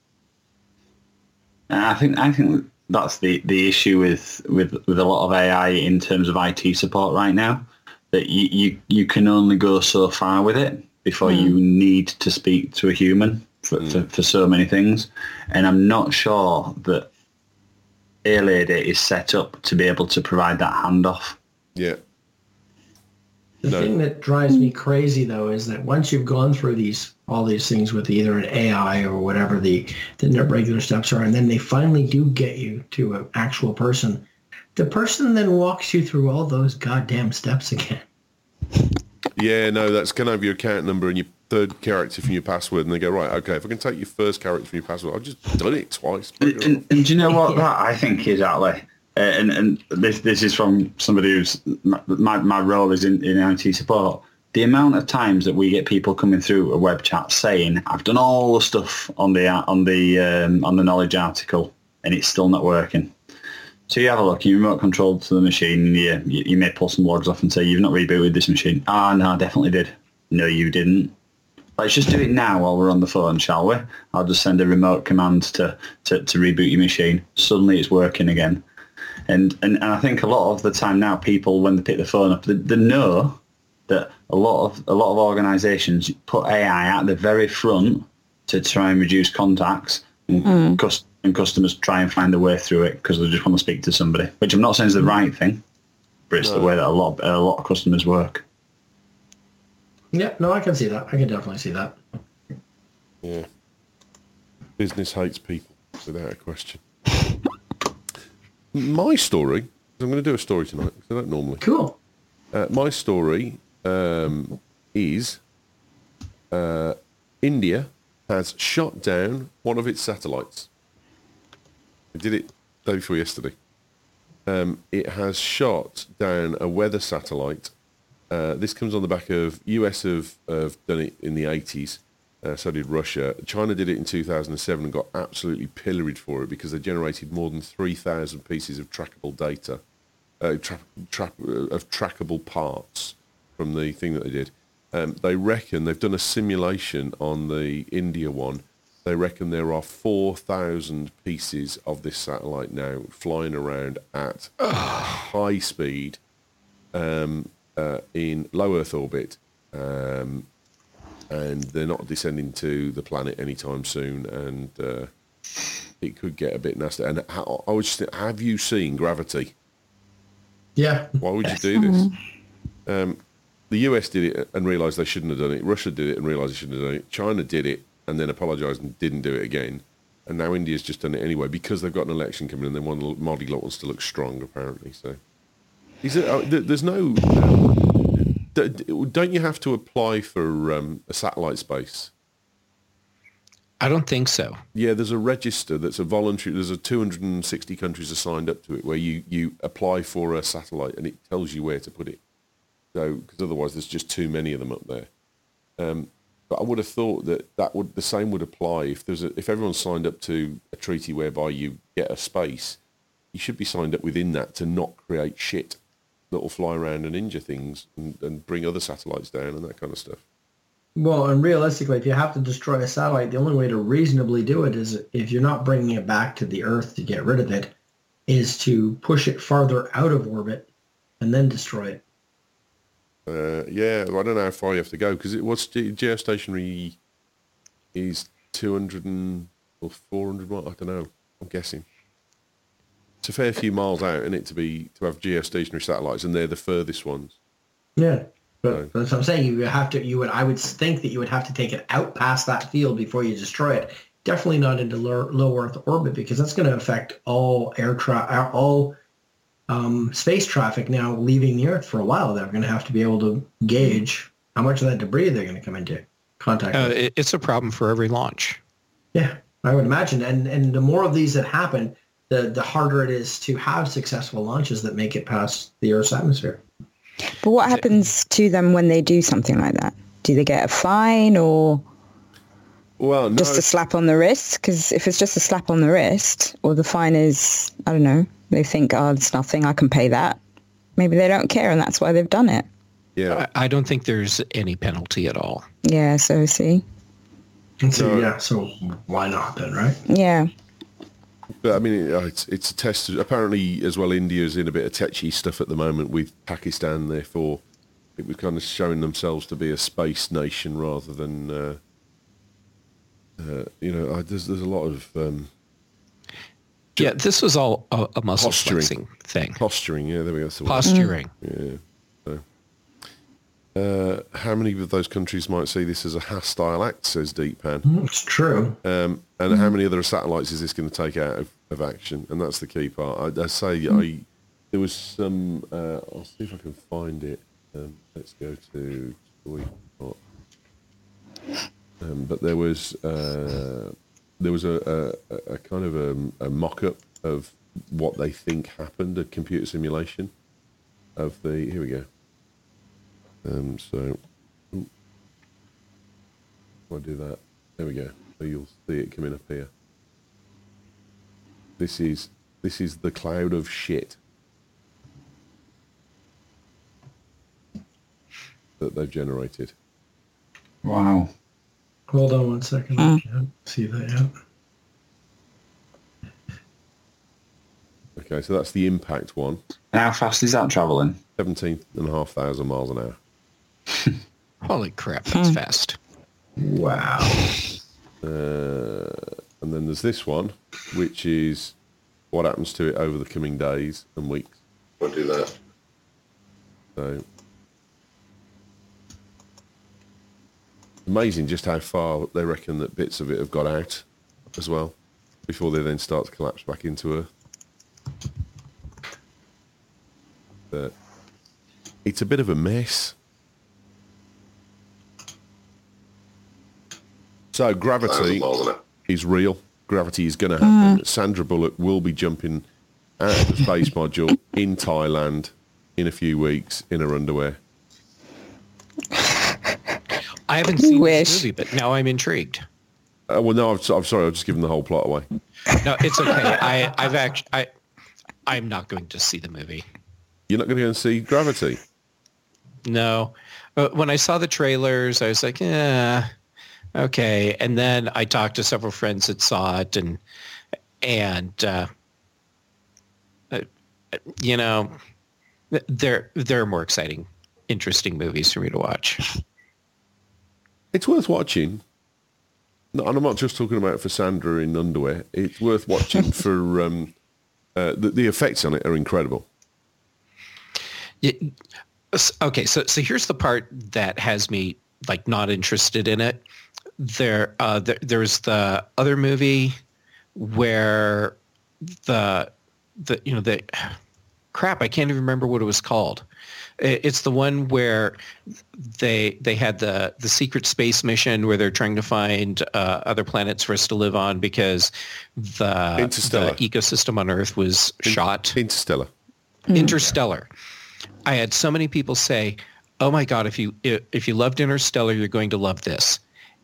I think, I think that's the, the issue with, with, with a lot of A I in terms of I T support right now. That you, you, you can only go so far with it before mm. you need to speak to a human for, mm. for, for so many things. And I'm not sure that A-Lady is set up to be able to provide that handoff. Yeah. The no. thing that drives me crazy, though, is that once you've gone through these all these things with either an A I or whatever the, the regular steps are, and then they finally do get you to an actual person, the person then walks you through all those goddamn steps again. Yeah, no, that's can I have your account number and your third character from your password, and they go, right, okay, if I can take your first character from your password, I've just done it twice. And, and, and do you know what that I think is, Ali? Uh, and and this this is from somebody who's, my, my role is in, in I T support. The amount of times that we get people coming through a web chat saying, I've done all the stuff on the on the um, on the knowledge article, and it's still not working. So you have a look, you remote control to the machine, and you, you, you may pull some logs off and say, you've not rebooted this machine. Ah, no, I definitely did. No, you didn't. Let's just do it now while we're on the phone, shall we? I'll just send a remote command to, to, to reboot your machine. Suddenly it's working again. And, and and I think a lot of the time now, people, when they pick the phone up, they, they know that a lot of a lot of organisations put A I at the very front to try and reduce contacts, and, mm. cust- and customers try and find a way through it because they just want to speak to somebody. Which I'm not saying is the right thing, but it's no. the way that a lot of, a lot of customers work. Yeah, no, I can see that. I can definitely see that. Yeah. Business hates people, without a question. My story, I'm going to do a story tonight, because I don't normally. Cool. Uh, my story um, is uh, India has shot down one of its satellites. It did it the day before yesterday. Um, it has shot down a weather satellite. Uh, this comes on the back of U S have, have done it in the eighties. Uh, so did Russia. China did it in two thousand seven and got absolutely pilloried for it because they generated more than three thousand pieces of trackable data, uh, tra- tra- of trackable parts from the thing that they did. Um, they reckon, they've done a simulation on the India one. They reckon there are four thousand pieces of this satellite now flying around at high speed um, uh, in low Earth orbit. Um, and they're not descending to the planet anytime soon, and uh, it could get a bit nasty. And how, I was just think, have you seen Gravity? Yeah. Why would you do this? Um, the U S did it and realised they shouldn't have done it. Russia did it and realised they shouldn't have done it. China did it and then apologised and didn't do it again. And now India's just done it anyway because they've got an election coming and they want Modi wants to look strong, apparently. So, is it? Uh, there's no. Um, don't you have to apply for um, a satellite space? I don't think so. Yeah, there's a register that's a voluntary. There's a two hundred sixty countries are signed up to it, where you, you apply for a satellite and it tells you where to put it. So, because otherwise there's just too many of them up there. Um, but I would have thought that, that would the same would apply if there's a, if everyone's signed up to a treaty whereby you get a space, you should be signed up within that to not create shit that will fly around and injure things and, and bring other satellites down and that kind of stuff. Well, and realistically, if you have to destroy a satellite, the only way to reasonably do it is if you're not bringing it back to the Earth to get rid of it, is to push it farther out of orbit and then destroy it. Uh, yeah, well, I don't know how far you have to go because it was ge- geostationary is two hundred and, or four hundred miles. I don't know. I'm guessing. It's a fair few miles out, isn't it, to be to have geostationary satellites, and they're the furthest ones. Yeah, but So- that's what I'm saying. You have to. You would. I would think that you would have to take it out past that field before you destroy it. Definitely not into low, low Earth orbit because that's going to affect all air tra- all um, space traffic now leaving the Earth for a while. They're going to have to be able to gauge how much of that debris they're going to come into contact Uh, with. it, it's a problem for every launch. Yeah, I would imagine. And and the more of these that happen, the the harder it is to have successful launches that make it past the Earth's atmosphere. But what happens to them when they do something like that? Do they get a fine or Well, no, just a slap on the wrist? Because if it's just a slap on the wrist, or the fine is, I don't know, they think, oh, it's nothing, I can pay that. Maybe they don't care, and that's why they've done it. yeah, I, I don't think there's any penalty at all. Yeah, so see. And so No. yeah, so why not then, right? Yeah. but I mean, it, uh, it's it's a test. Apparently, as well, India's in a bit of tetchy stuff at the moment with Pakistan. Therefore, it was kind of showing themselves to be a space nation rather than, uh, uh, you know, I, there's there's a lot of um, Yeah, this was all a, a muscle Posturing. flexing thing. posturing. Yeah, there we go. That's the word. Posturing. Yeah. So, uh, how many of those countries might see this as a hostile act, says Deepan? It's true. Um, and how many other satellites is this going to take out of, of action? And that's the key part. I, I say I there was some. Uh, I'll see if I can find it. Um, let's go to Toy Pot. Um, but there was uh, there was a, a, a kind of a, a mock-up of what they think happened, a computer simulation of the. Here we go. Um, so, ooh, if I do that, there we go. So you'll see it coming up here. This is this is the cloud of shit that they've generated. Wow. Hold on one second. I can't see that yet. Okay, so that's the impact one. And how fast is that travelling? seventeen and a half thousand miles an hour. Holy crap, that's fast. Wow. Uh, and then there's this one, which is what happens to it over the coming days and weeks. I'll do that. So, amazing just how far they reckon that bits of it have got out. as well, before they then start to collapse back into Earth. But it's a bit of a mess. So gravity is real. Gravity is going to happen. Mm. Sandra Bullock will be jumping out of the space module in Thailand in a few weeks in her underwear. I haven't seen Wish. this movie, but now I'm intrigued. Uh, well, no, I'm, I'm sorry. I've just given the whole plot away. No, it's okay. I, I've actually, I, I'm not going to see the movie. You're not going to go and see Gravity? No. But when I saw the trailers, I was like, yeah, okay. And then I talked to several friends that saw it, and and uh, uh, you know, there there are more exciting, interesting movies for me to watch. It's worth watching. No, and I'm not just talking about for Sandra in underwear. It's worth watching for um, uh, the, the effects on it are incredible. Yeah, okay, so so here's the part that has me like not interested in it. There, uh, there there's the other movie where the the you know the crap I can't even remember what it was called. It's the one where they they had the, the secret space mission where they're trying to find uh, other planets for us to live on because the, the ecosystem on Earth was In- shot. Interstellar. Mm. Interstellar. I had so many people say, "Oh my God, if you if you loved Interstellar, you're going to love this."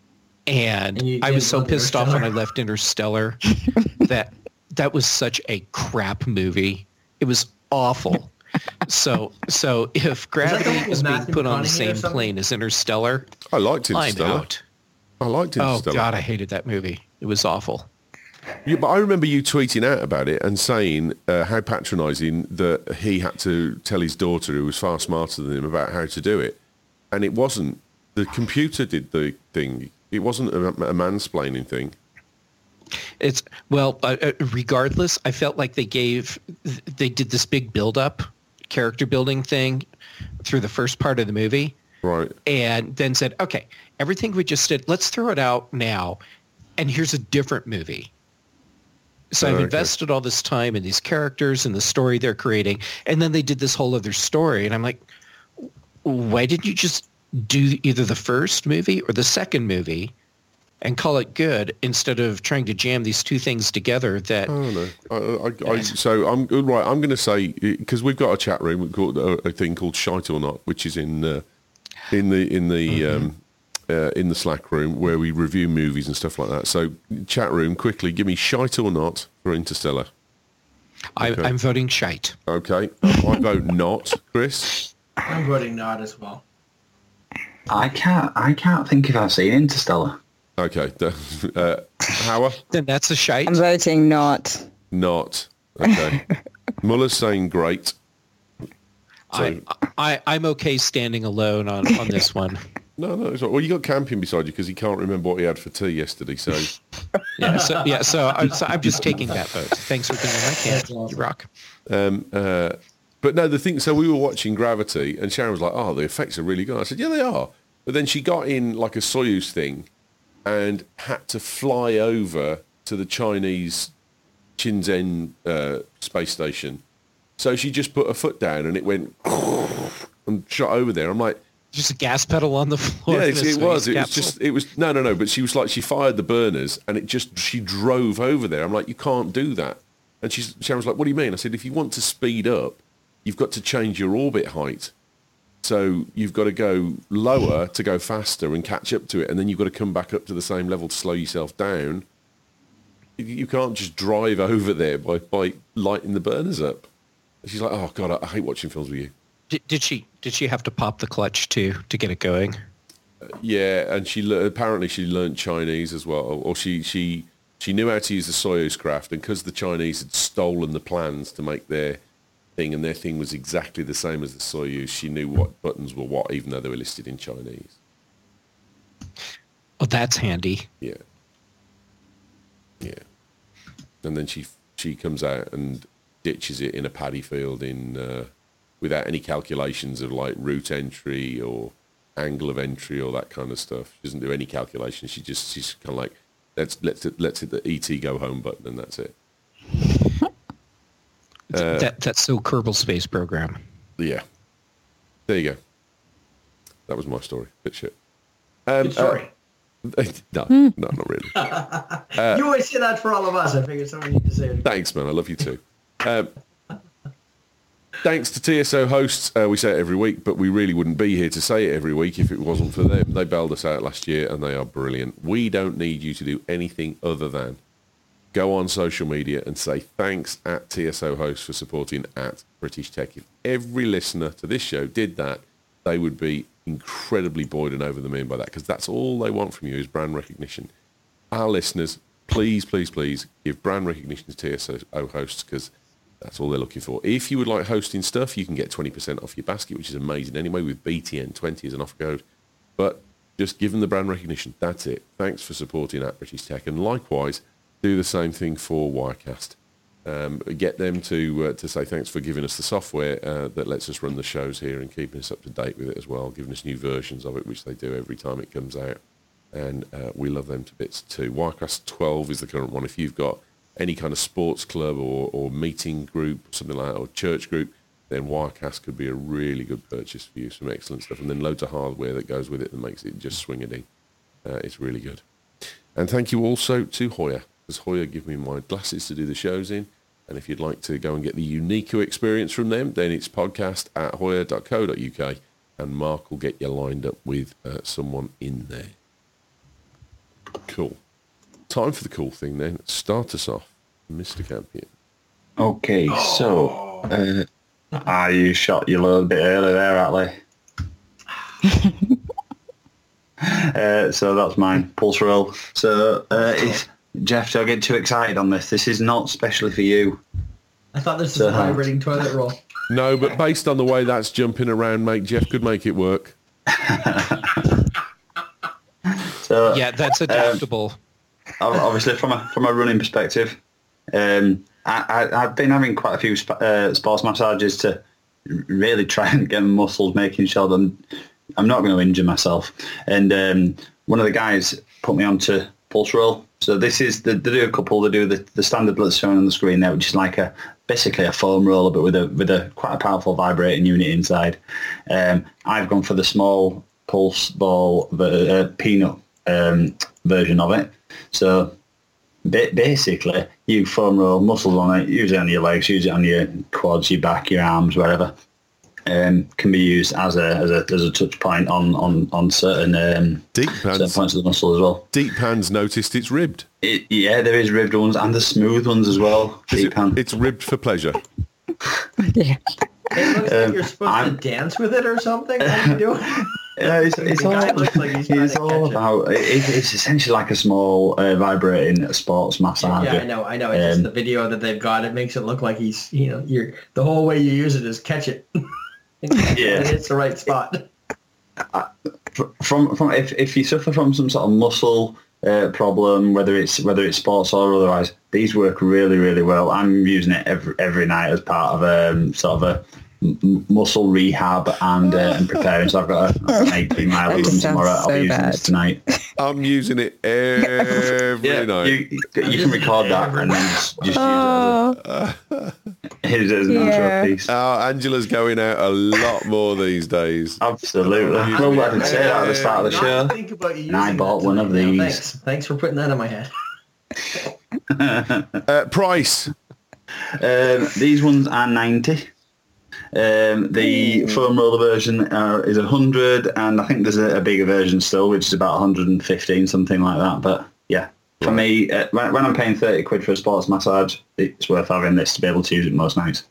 And, and I was so pissed off when I left Interstellar that that was such a crap movie. It was awful. So, so if Gravity is, is being put on the same plane as Interstellar, I liked Interstellar. I'm out. I liked Interstellar. Oh God, I hated that movie. It was awful. Yeah, but I remember you tweeting out about it and saying uh, how patronising that he had to tell his daughter, who was far smarter than him, about how to do it, and it wasn't. The computer did the thing. It wasn't a, a mansplaining thing. It's well, uh, regardless, I felt like they gave, they did this big build-up, character building thing through the first part of the movie. Right. And then said, okay, everything we just did, let's throw it out now. And here's a different movie. So I've okay. invested all this time in these characters and the story they're creating. And then they did this whole other story. And I'm like, why didn't you just do either the first movie or the second movie and call it good instead of trying to jam these two things together? That I don't know. I, I, I, so I'm right. I'm going to say, because we've got a chat room, we've got a, a thing called Shite or Not, which is in uh, in the in the mm-hmm. um, uh, in the Slack room where we review movies and stuff like that. So chat room, quickly, give me Shite or Not for Interstellar. I, okay. I'm voting shite. Okay, I vote not. Chris, I'm voting not as well. I can't. I can't think if I've seen Interstellar. Okay, uh, Howard? Then that's a shite. I'm voting not. Not. Okay. Muller's saying great. So. I, I, I'm okay standing alone on, on this one. No, no. It's right. Well, you got Campion beside you because he can't remember what he had for tea yesterday. So, yeah. So, yeah. So, I'm, so I'm just taking that vote. Thanks for being my camp. Awesome. You rock. Um, uh, but no, the thing. So we were watching Gravity, and Sharon was like, "Oh, the effects are really good." I said, "Yeah, they are." But then she got in like a Soyuz thing and had to fly over to the Chinese Shenzhen uh, space station. So she just put her foot down and it went and shot over there. I'm like, just a gas pedal on the floor. Yeah, it, it was. It was just. It was no, no, no. But she was like, she fired the burners and it just she drove over there. I'm like, you can't do that. And she's Sharon was like, what do you mean? I said, if you want to speed up, you've got to change your orbit height. So you've got to go lower to go faster and catch up to it, and then you've got to come back up to the same level to slow yourself down. You, you can't just drive over there by, by lighting the burners up. She's like, oh God, I, I hate watching films with you. Did, did she did she have to pop the clutch too to get it going? Uh, yeah, and she le- apparently she learned Chinese as well, or she, she, she knew how to use the Soyuz craft, and because the Chinese had stolen the plans to make their thing, and their thing was exactly the same as the Soyuz, she knew what buttons were what, even though they were listed in Chinese. Oh, that's handy. Yeah. Yeah. And then she she comes out and ditches it in a paddy field in uh, without any calculations of like route entry or angle of entry or that kind of stuff. She doesn't do any calculations. She just she's kind of like, let's let's let's hit the E T go home button, and that's it. Uh, that that's so Kerbal Space Program. Yeah, there you go. That was my story. Bit shit. Um, Good story. Uh, no, no, not really. Uh, you always say that for all of us. I figured someone needed to say it. Thanks, man. I love you too. Um, thanks to T S O hosts. Uh, we say it every week, but we really wouldn't be here to say it every week if it wasn't for them. They bailed us out last year, and they are brilliant. We don't need you to do anything other than go on social media and say thanks at T S O hosts for supporting at British Tech. If every listener to this show did that, they would be incredibly buoyed and over the moon by that, because that's all they want from you is brand recognition. Our listeners, please, please, please give brand recognition to T S O hosts, because that's all they're looking for. If you would like hosting stuff, you can get twenty percent off your basket, which is amazing anyway, with B T N twenty as an offer code. But just give them the brand recognition. That's it. Thanks for supporting at British Tech. And likewise, do the same thing for Wirecast. Um, get them to uh, to say thanks for giving us the software uh, that lets us run the shows here and keeping us up to date with it as well, giving us new versions of it, which they do every time it comes out. And uh, we love them to bits too. Wirecast twelve is the current one. If you've got any kind of sports club or, or meeting group, something like that, or church group, then Wirecast could be a really good purchase for you. Some excellent stuff. And then loads of hardware that goes with it that makes it just swing a ding. Uh, it's really good. And thank you also to Hoya, because Hoya give me my glasses to do the shows in. And if you'd like to go and get the Unico experience from them, then it's podcast at hoya dot co dot uk, and Mark will get you lined up with uh, someone in there. Cool. Time for the cool thing then. Start us off, Mister Campion. Okay, so uh, ah, you shot your load a bit early there, Atlee. uh, so that's mine, pulse roll. So uh, if Jeff, don't get too excited on this. This is not specially for you. I thought this was So, a vibrating toilet roll. No, but based on the way that's jumping around, mate, Jeff could make it work. So Yeah, that's adaptable. Um, obviously, from a from a running perspective, um, I, I, I've been having quite a few sp- uh, sports massages to really try and get my muscles, making sure that I'm, I'm not going to injure myself. And um, one of the guys put me onto pulse roll. So this is the, they do a couple. They do the, the standard that's shown on the screen there, which is like a basically a foam roller, but with a with a quite a powerful vibrating unit inside. Um, I've gone for the small pulse ball, the uh, peanut um, version of it. So ba- basically, you foam roll muscles on it. Use it on your legs, use it on your quads, your back, your arms, wherever. Um, can be used as a as a as a touch point on on on certain um, Deep certain hands. points of the muscle as well. Deep hands noticed it's ribbed. It, yeah, there is ribbed ones and the smooth ones as well. Is Deep it- hand. it's ribbed for pleasure. Yeah. It looks like Um, you're supposed I'm- to dance with it or something. What are you doing? Yeah, it's, it's The all, guy looks like he's trying it's to all catch it. about. It, it's essentially like a small uh, vibrating sports massager. Yeah, I know, I know. It's just Um, the video that they've got. It makes it look like he's, you know, you're the whole way you use it is catch it. Yeah. It's the right spot. From from if if you suffer from some sort of muscle uh, problem, whether it's whether it's sports or otherwise, these work really really well. I'm using it every every night as part of a sort of a m- muscle rehab and uh, and preparing. So I've got a, an eighteen mile That run sounds tomorrow. I'll so be using bad. this tonight. I'm using it every Yeah, night. you, you can record that and then just, just use Oh, it as a, use it as an Yeah. intro piece. Oh, Angela's going out a lot more these days. Absolutely. Well, I didn't say that at the start of the Not show. think about you And I using bought that one of tonight. No, these. Thanks. Thanks for putting that in my head. Uh, price. Um, these ones are ninety. Um, the foam roller version uh, is one hundred, and I think there's a, a bigger version still, which is about one hundred fifteen, something like that. But yeah, for me, uh, when, when I'm paying thirty quid for a sports massage, it's worth having this to be able to use it most nights.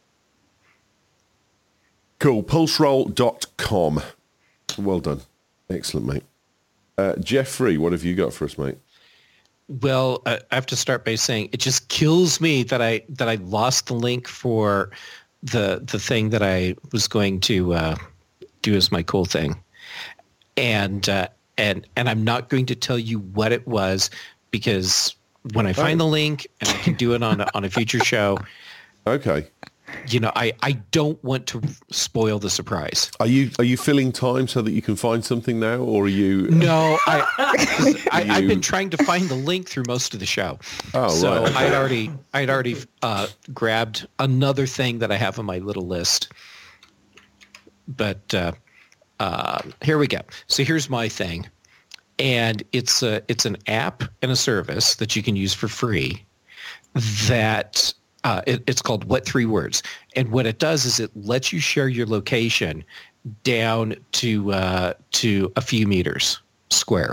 Cool. pulse roll dot com. Well done. Excellent, mate. Uh, Jeffrey, what have you got for us, mate? Well, I I have to start by saying it just kills me that I that I lost the link for the the thing that I was going to uh, do as my cool thing, and uh, and and I'm not going to tell you what it was, because when I find the link and I can do it on a, on a future show, Okay. you know, I, I don't want to spoil the surprise. Are you are you filling time so that you can find something now, or are you? No, I, 'cause I You- I've been trying to find the link through most of the show. Oh, so right. I'd already I'd already uh, grabbed another thing that I have on my little list. But uh, uh, here we go. So here's my thing, and it's a it's an app and a service that you can use for free. That uh, it, it's called What Three Words, and what it does is it lets you share your location down to uh, to a few meters square.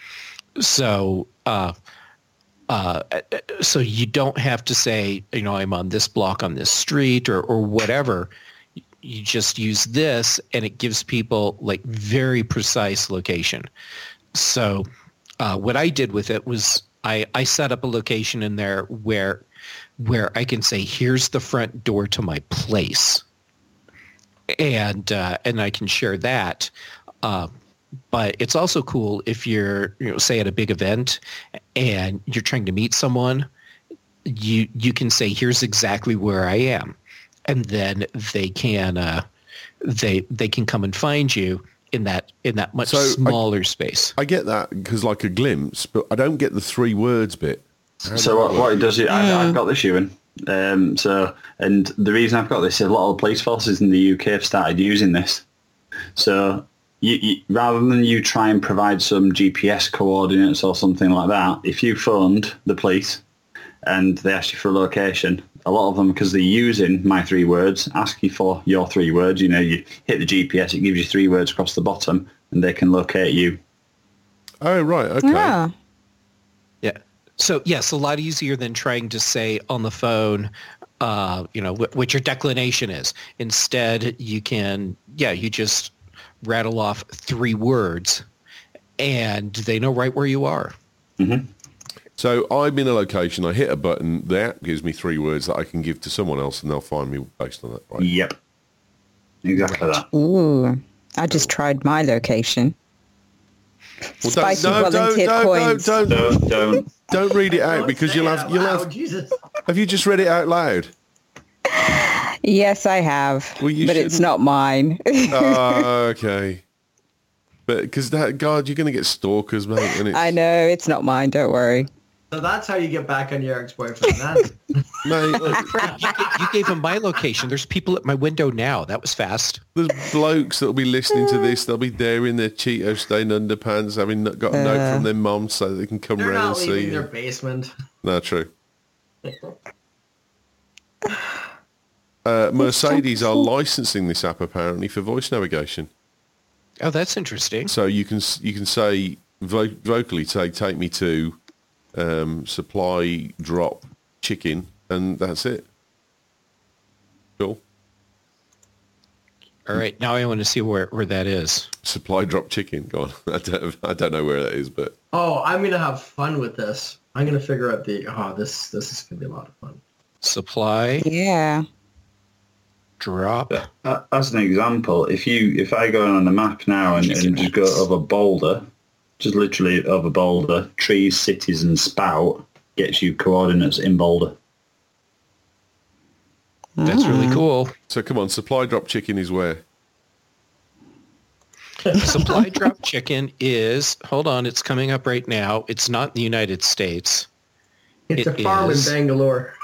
So uh, uh, so you don't have to say, you know, I'm on this block on this street or or whatever. You just use this, and it gives people like very precise location. So uh, what I did with it was I, I set up a location in there where where I can say, here's the front door to my place, and uh, and I can share that. Uh, but it's also cool if you're, you know, say at a big event and you're trying to meet someone, you you can say, here's exactly where I am. And then they can uh, they they can come and find you in that in that much So I- smaller space. I get that because like a glimpse, but I don't get the three words bit. How So does what, that what work? it does is I've, I've got this, Ewan. Um, so, and the reason I've got this is a lot of police forces in the U K have started using this. So, you, you, rather than you try and provide some G P S coordinates or something like that, if you phoned the police and they asked you for a location, a lot of them, because they're using my three words, ask you for your three words. You know, you hit the G P S, it gives you three words across the bottom, and they can locate you. Oh right, okay. Ah, Yeah. So yes, a lot easier than trying to say on the phone, uh, you know, wh- what your declination is. Instead, you can, yeah, you just rattle off three words, and they know right where you are. So I'm in a location, I hit a button, the app gives me three words that I can give to someone else and they'll find me based on that. Right. Yep. Exactly Right. that. ooh. I just tried my location. Well, Spicy no, volunteer don't, coins. Don't, don't, Don't, don't. don't read it out Don't because say you'll it have, out you'll loud, have, Jesus. have you just read it out loud? Yes, I have, Well, you but it's shouldn't- not mine. Oh, okay. But because that, God, you're going to get stalkers, mate. And it's, I know it's not mine. Don't worry. So that's how you get back on your ex-boyfriend. That's, Mate, look, You, ga- you gave them my location. There's people at my window now. That was fast. there's blokes that'll be listening to this. They'll be there in their Cheeto stained underpants, having n- got a note Uh. from their mum so they can come they're round and not see leaving their you. basement. No, true. Uh, Mercedes are licensing this app apparently for voice navigation. Oh, that's interesting. So you can s- you can say vo- vocally say take me to um, supply drop chicken, and that's it. Cool. All right, now I want to see where, where that is. Supply drop chicken. Go on. I don't I don't know where that is, but Oh, I'm gonna have fun with this. I'm gonna figure out the. Oh, this this is gonna be a lot of fun. Supply Yeah. drop. Uh, As an example, if you if I go on the map now and, and just go over Boulder, just literally over Boulder, trees, cities, and spout gets you coordinates in Boulder. That's really cool. so come on. Supply drop chicken is where? Supply drop chicken is, hold on, it's coming up right now. It's not in the United States. It's It a farm is. in Bangalore.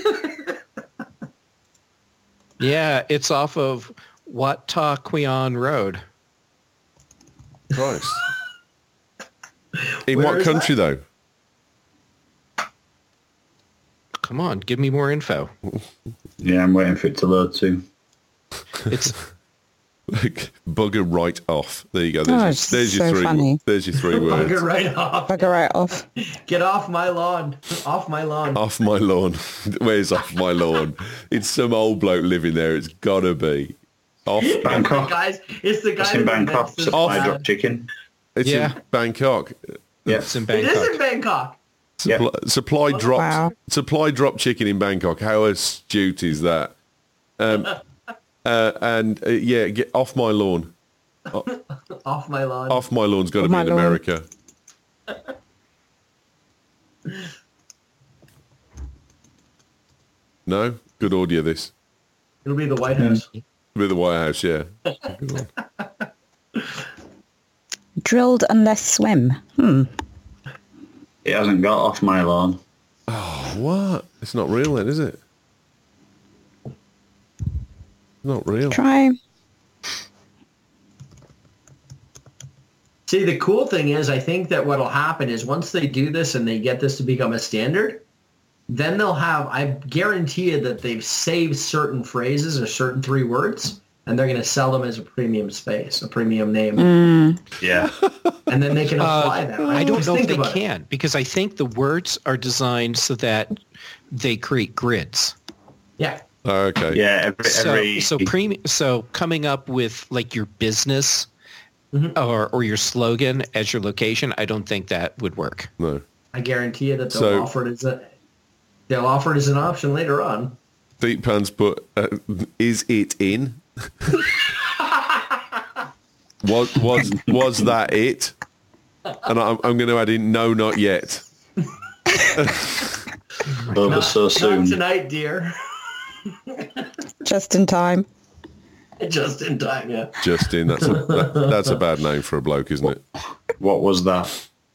Yeah, it's off of Wat Ta Kwion Road. Christ. In Where what is country though? Come on, give me more info. Yeah, I'm waiting for it to load too. It's Bugger right off. There you go. Oh, There's, it's your, there's your so three. funny. There's your three Bugger words. right off. Bugger right off. Get off my lawn. Off my lawn. Off my lawn. Where's off my lawn? It's some old bloke living there. It's gotta be. Off. Bangkok. Guys, it's the guy It's in who Bangkok. invents this Supply plan. drop chicken. It's Yeah. in Bangkok. Yeah. it's in It Bangkok. is in Bangkok. Supply, supply drop. Wow. Supply drop chicken in Bangkok. How astute is that? Um, uh, and uh, yeah, get off my lawn. Off my lawn. Off my lawn's got to Off be my in lawn. America. No, good audio. This. It'll be the White House. With the White House, yeah. Good one. Drilled unless swim. Hmm. It hasn't got off my lawn. Oh, what? It's not real then, is it? Not real. Try. See, the cool thing is, I think that what'll happen is once they do this and they get this to become a standard, then they'll have, I guarantee you that they've saved certain phrases or certain three words, and they're going to sell them as a premium space, a premium name. Mm. Yeah. And then they can apply Uh, that. I don't Just know if think they about it. can, because I think the words are designed so that they create grids. Yeah. Oh, okay. Yeah, every, So, every so premium. So coming up with like your business Mhm. or or your slogan as your location, I don't think that would work. No. I guarantee you that they'll So- offer it as a, they'll offer it as an option later on. Deep Pans put, uh, is it in? was, was, was that it? And I'm, I'm going to add in, no, not yet. over so Not soon. tonight, dear. Just in time. Just in time, yeah. Justin, that's a, that, that's a bad name for a bloke, isn't it? What was that?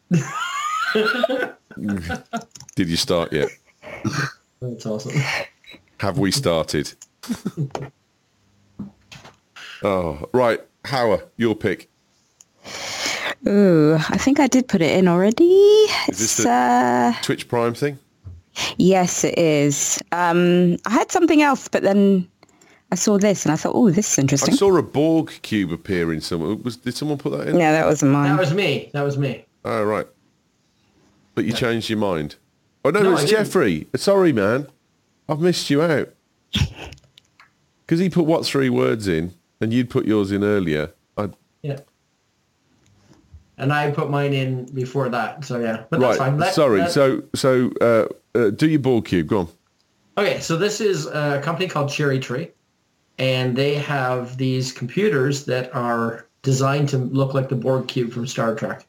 Did you start yet? That's awesome. Have we started? Oh, right. Howard, your pick. Ooh, I think I did put it in already. Is this It's, the- uh, Twitch Prime thing? yes, it is. Um, I had something else, but then I saw this and I thought, oh, this is I interesting. saw a Borg cube appear in someone. Was, did someone put that in? No, that wasn't mine. That was me. That was me. Oh, right. But you changed your mind. Oh, no, No, it's I didn't. Jeffrey. Sorry, man. I've missed you out. Because he put what three words in, and you'd put yours in earlier. I, Yeah. And I put mine in before that. So, yeah. But right. that's fine. That- Sorry. that- So, so uh, uh, do your Borg cube. Go on. Okay, so this is a company called Cherry Tree, and they have these computers that are designed to look like the Borg cube from Star Trek.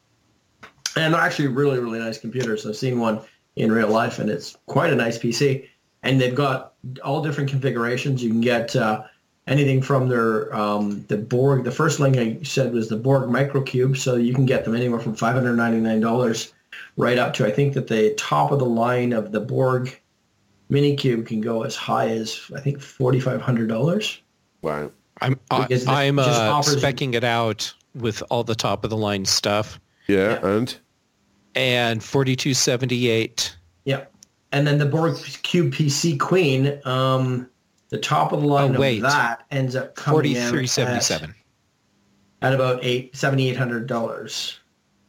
And they're actually really, really nice computers. I've seen one in real life, and it's quite a nice P C. And they've got all different configurations. You can get uh, anything from their um, the Borg. The first link I said was the Borg Microcube, so you can get them anywhere from five hundred ninety-nine dollars right up to, I think that the top of the line of the Borg Minicube can go as high as, I think, forty-five hundred dollars. Wow. I'm I, Because it I'm just uh, offers- specking it out with all the top of the line stuff, Yeah, Yeah. and and forty-two seventy-eight. Yeah. And then the Borg Cube P C Queen, um, the top of the line Oh, wait. of that ends up coming out Forty-three at, seventy-seven. at about eight seventy eight hundred dollars.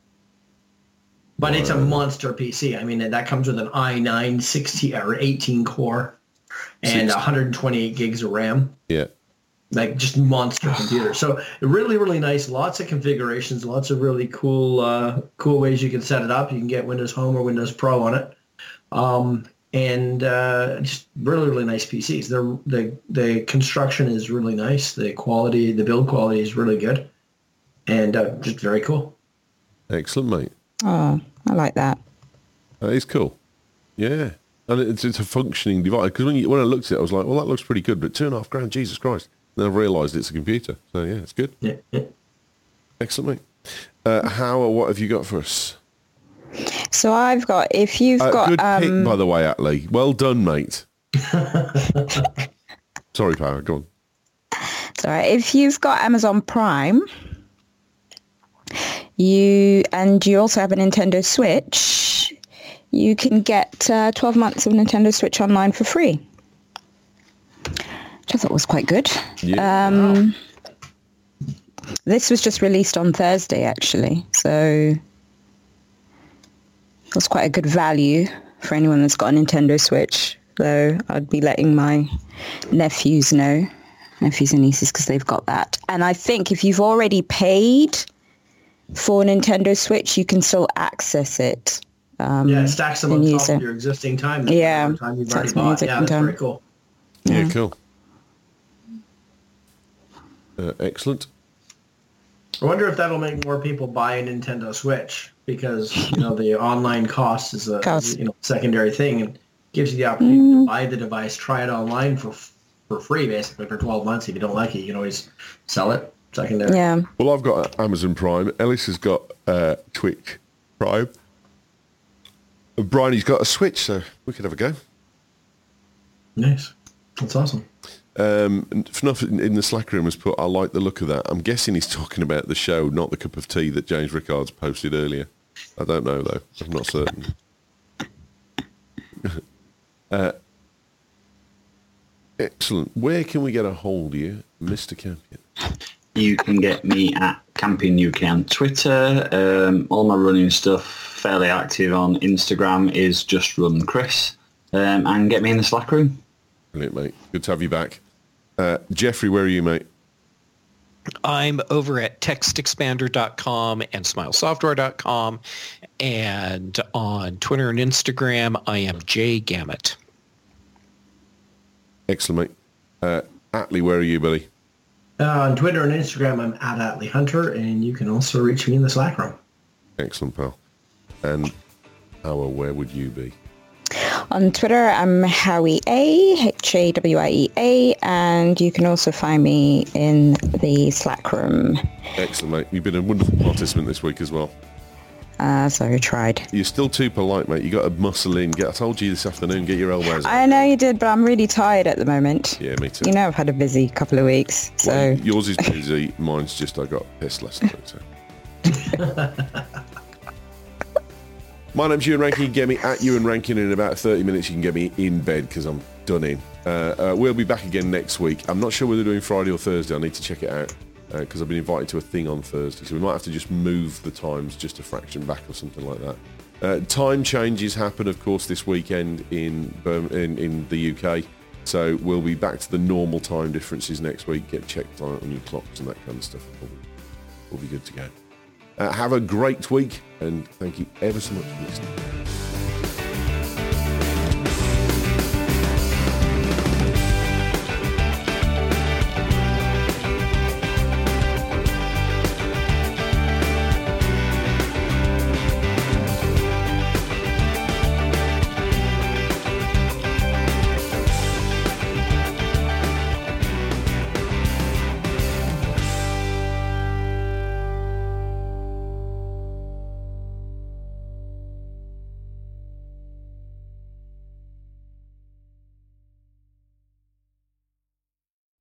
But it's a monster P C. I mean, that comes with an i nine sixteen or eighteen core and Six- one hundred twenty-eight gigs of RAM. yeah. Like just monster computer. So really, really nice. Lots of configurations. Lots of really cool, uh, cool ways you can set it up. You can get Windows Home or Windows Pro on it, um, and uh, just really, really nice P Cs. They're, the the construction is really nice. The quality, the build quality is really good, and uh, just very cool. Excellent, mate. Oh, I like that. That is cool. Yeah. And it's, it's a functioning device. Because when, you, when I looked at it, I was like, well, that looks pretty good. But two and a half grand, Jesus Christ. Then I've realised it's a computer. So, yeah, it's good. Yeah, yeah. Excellent, mate. Uh, how or what have you got for us? So I've got, if you've Uh, got, good um, pick, by the way, Atlee. Well done, mate. Sorry, Power. Go on. sorry, if you've got Amazon Prime, you, and you also have a Nintendo Switch, you can get uh, twelve months of Nintendo Switch Online for free. Which I thought was quite good. Yeah. Um, this was just released on Thursday, actually, so it was quite a good value for anyone that's got a Nintendo Switch. So I'd be letting my nephews know, nephews and nieces, because they've got that. And I think if you've already paid for Nintendo Switch, you can still access it. Um, Yeah, it stacks them on and top use of it. your existing time. Yeah, Time you've stacks already my bought. music Yeah, and that's time. very cool. Yeah, cool. Uh, excellent. I wonder if that'll make more people buy a Nintendo Switch because, you know, the online cost is a Cost. you know secondary thing and gives you the opportunity to buy the device, try it online for for free, basically, for twelve months. If you don't like it, you can always sell it secondary. Yeah. Well, I've got Amazon Prime. Ellis has got uh, Twitch Prime. And Bryony's got a Switch, so we could have a go. Nice. That's awesome. Um, Fnuff in the Slack room has put, I like the look of that. I'm guessing he's talking about the show, not the cup of tea that James Rickards posted earlier. I don't know, though. I'm not certain. uh, excellent. Where can we get a hold of you, Mister Campion? You can get me at Campion U K on Twitter. Um, all my running stuff, fairly active on Instagram, is Just Run Chris. Um, and get me in the Slack room. Brilliant, mate. Good to have you back. Uh, Jeffrey, where are you, mate? I'm over at text expander dot com and smile software dot com. And on Twitter and Instagram, I am Jay Gamut. Excellent, mate. Uh, Atlee, where are you, buddy? Uh, on Twitter and Instagram, I'm at Atlee Hunter, and you can also reach me in the Slack room. Excellent, pal. And Howard, where would you be? On Twitter, I'm Howie A, H A W I E A, and you can also find me in the Slack room. Excellent, mate. You've been a wonderful participant this week as well. Uh, so I tried. You're still too polite, mate. You got to muscle in. Get, I told you this afternoon, get your elbows out. I know you did, but I'm really tired at the moment. Yeah, me too. You know, I've had a busy couple of weeks, so... Well, yours is busy. Mine's just I got pissed last night. So. My name's Ewan Rankin. You can get me at Ewan Rankin in about thirty minutes. You can get me in bed because I'm done in. Uh, uh, we'll be back again next week. I'm not sure whether we're doing Friday or Thursday. I need to check it out because uh, I've been invited to a thing on Thursday. So we might have to just move the times just a fraction back or something like that. Uh, time changes happen, of course, this weekend in, Birm- in in the U K. So we'll be back to the normal time differences next week. Get checked on, on your clocks and that kind of stuff. We'll be, we'll be good to go. Uh, have a great week, and thank you ever so much for listening.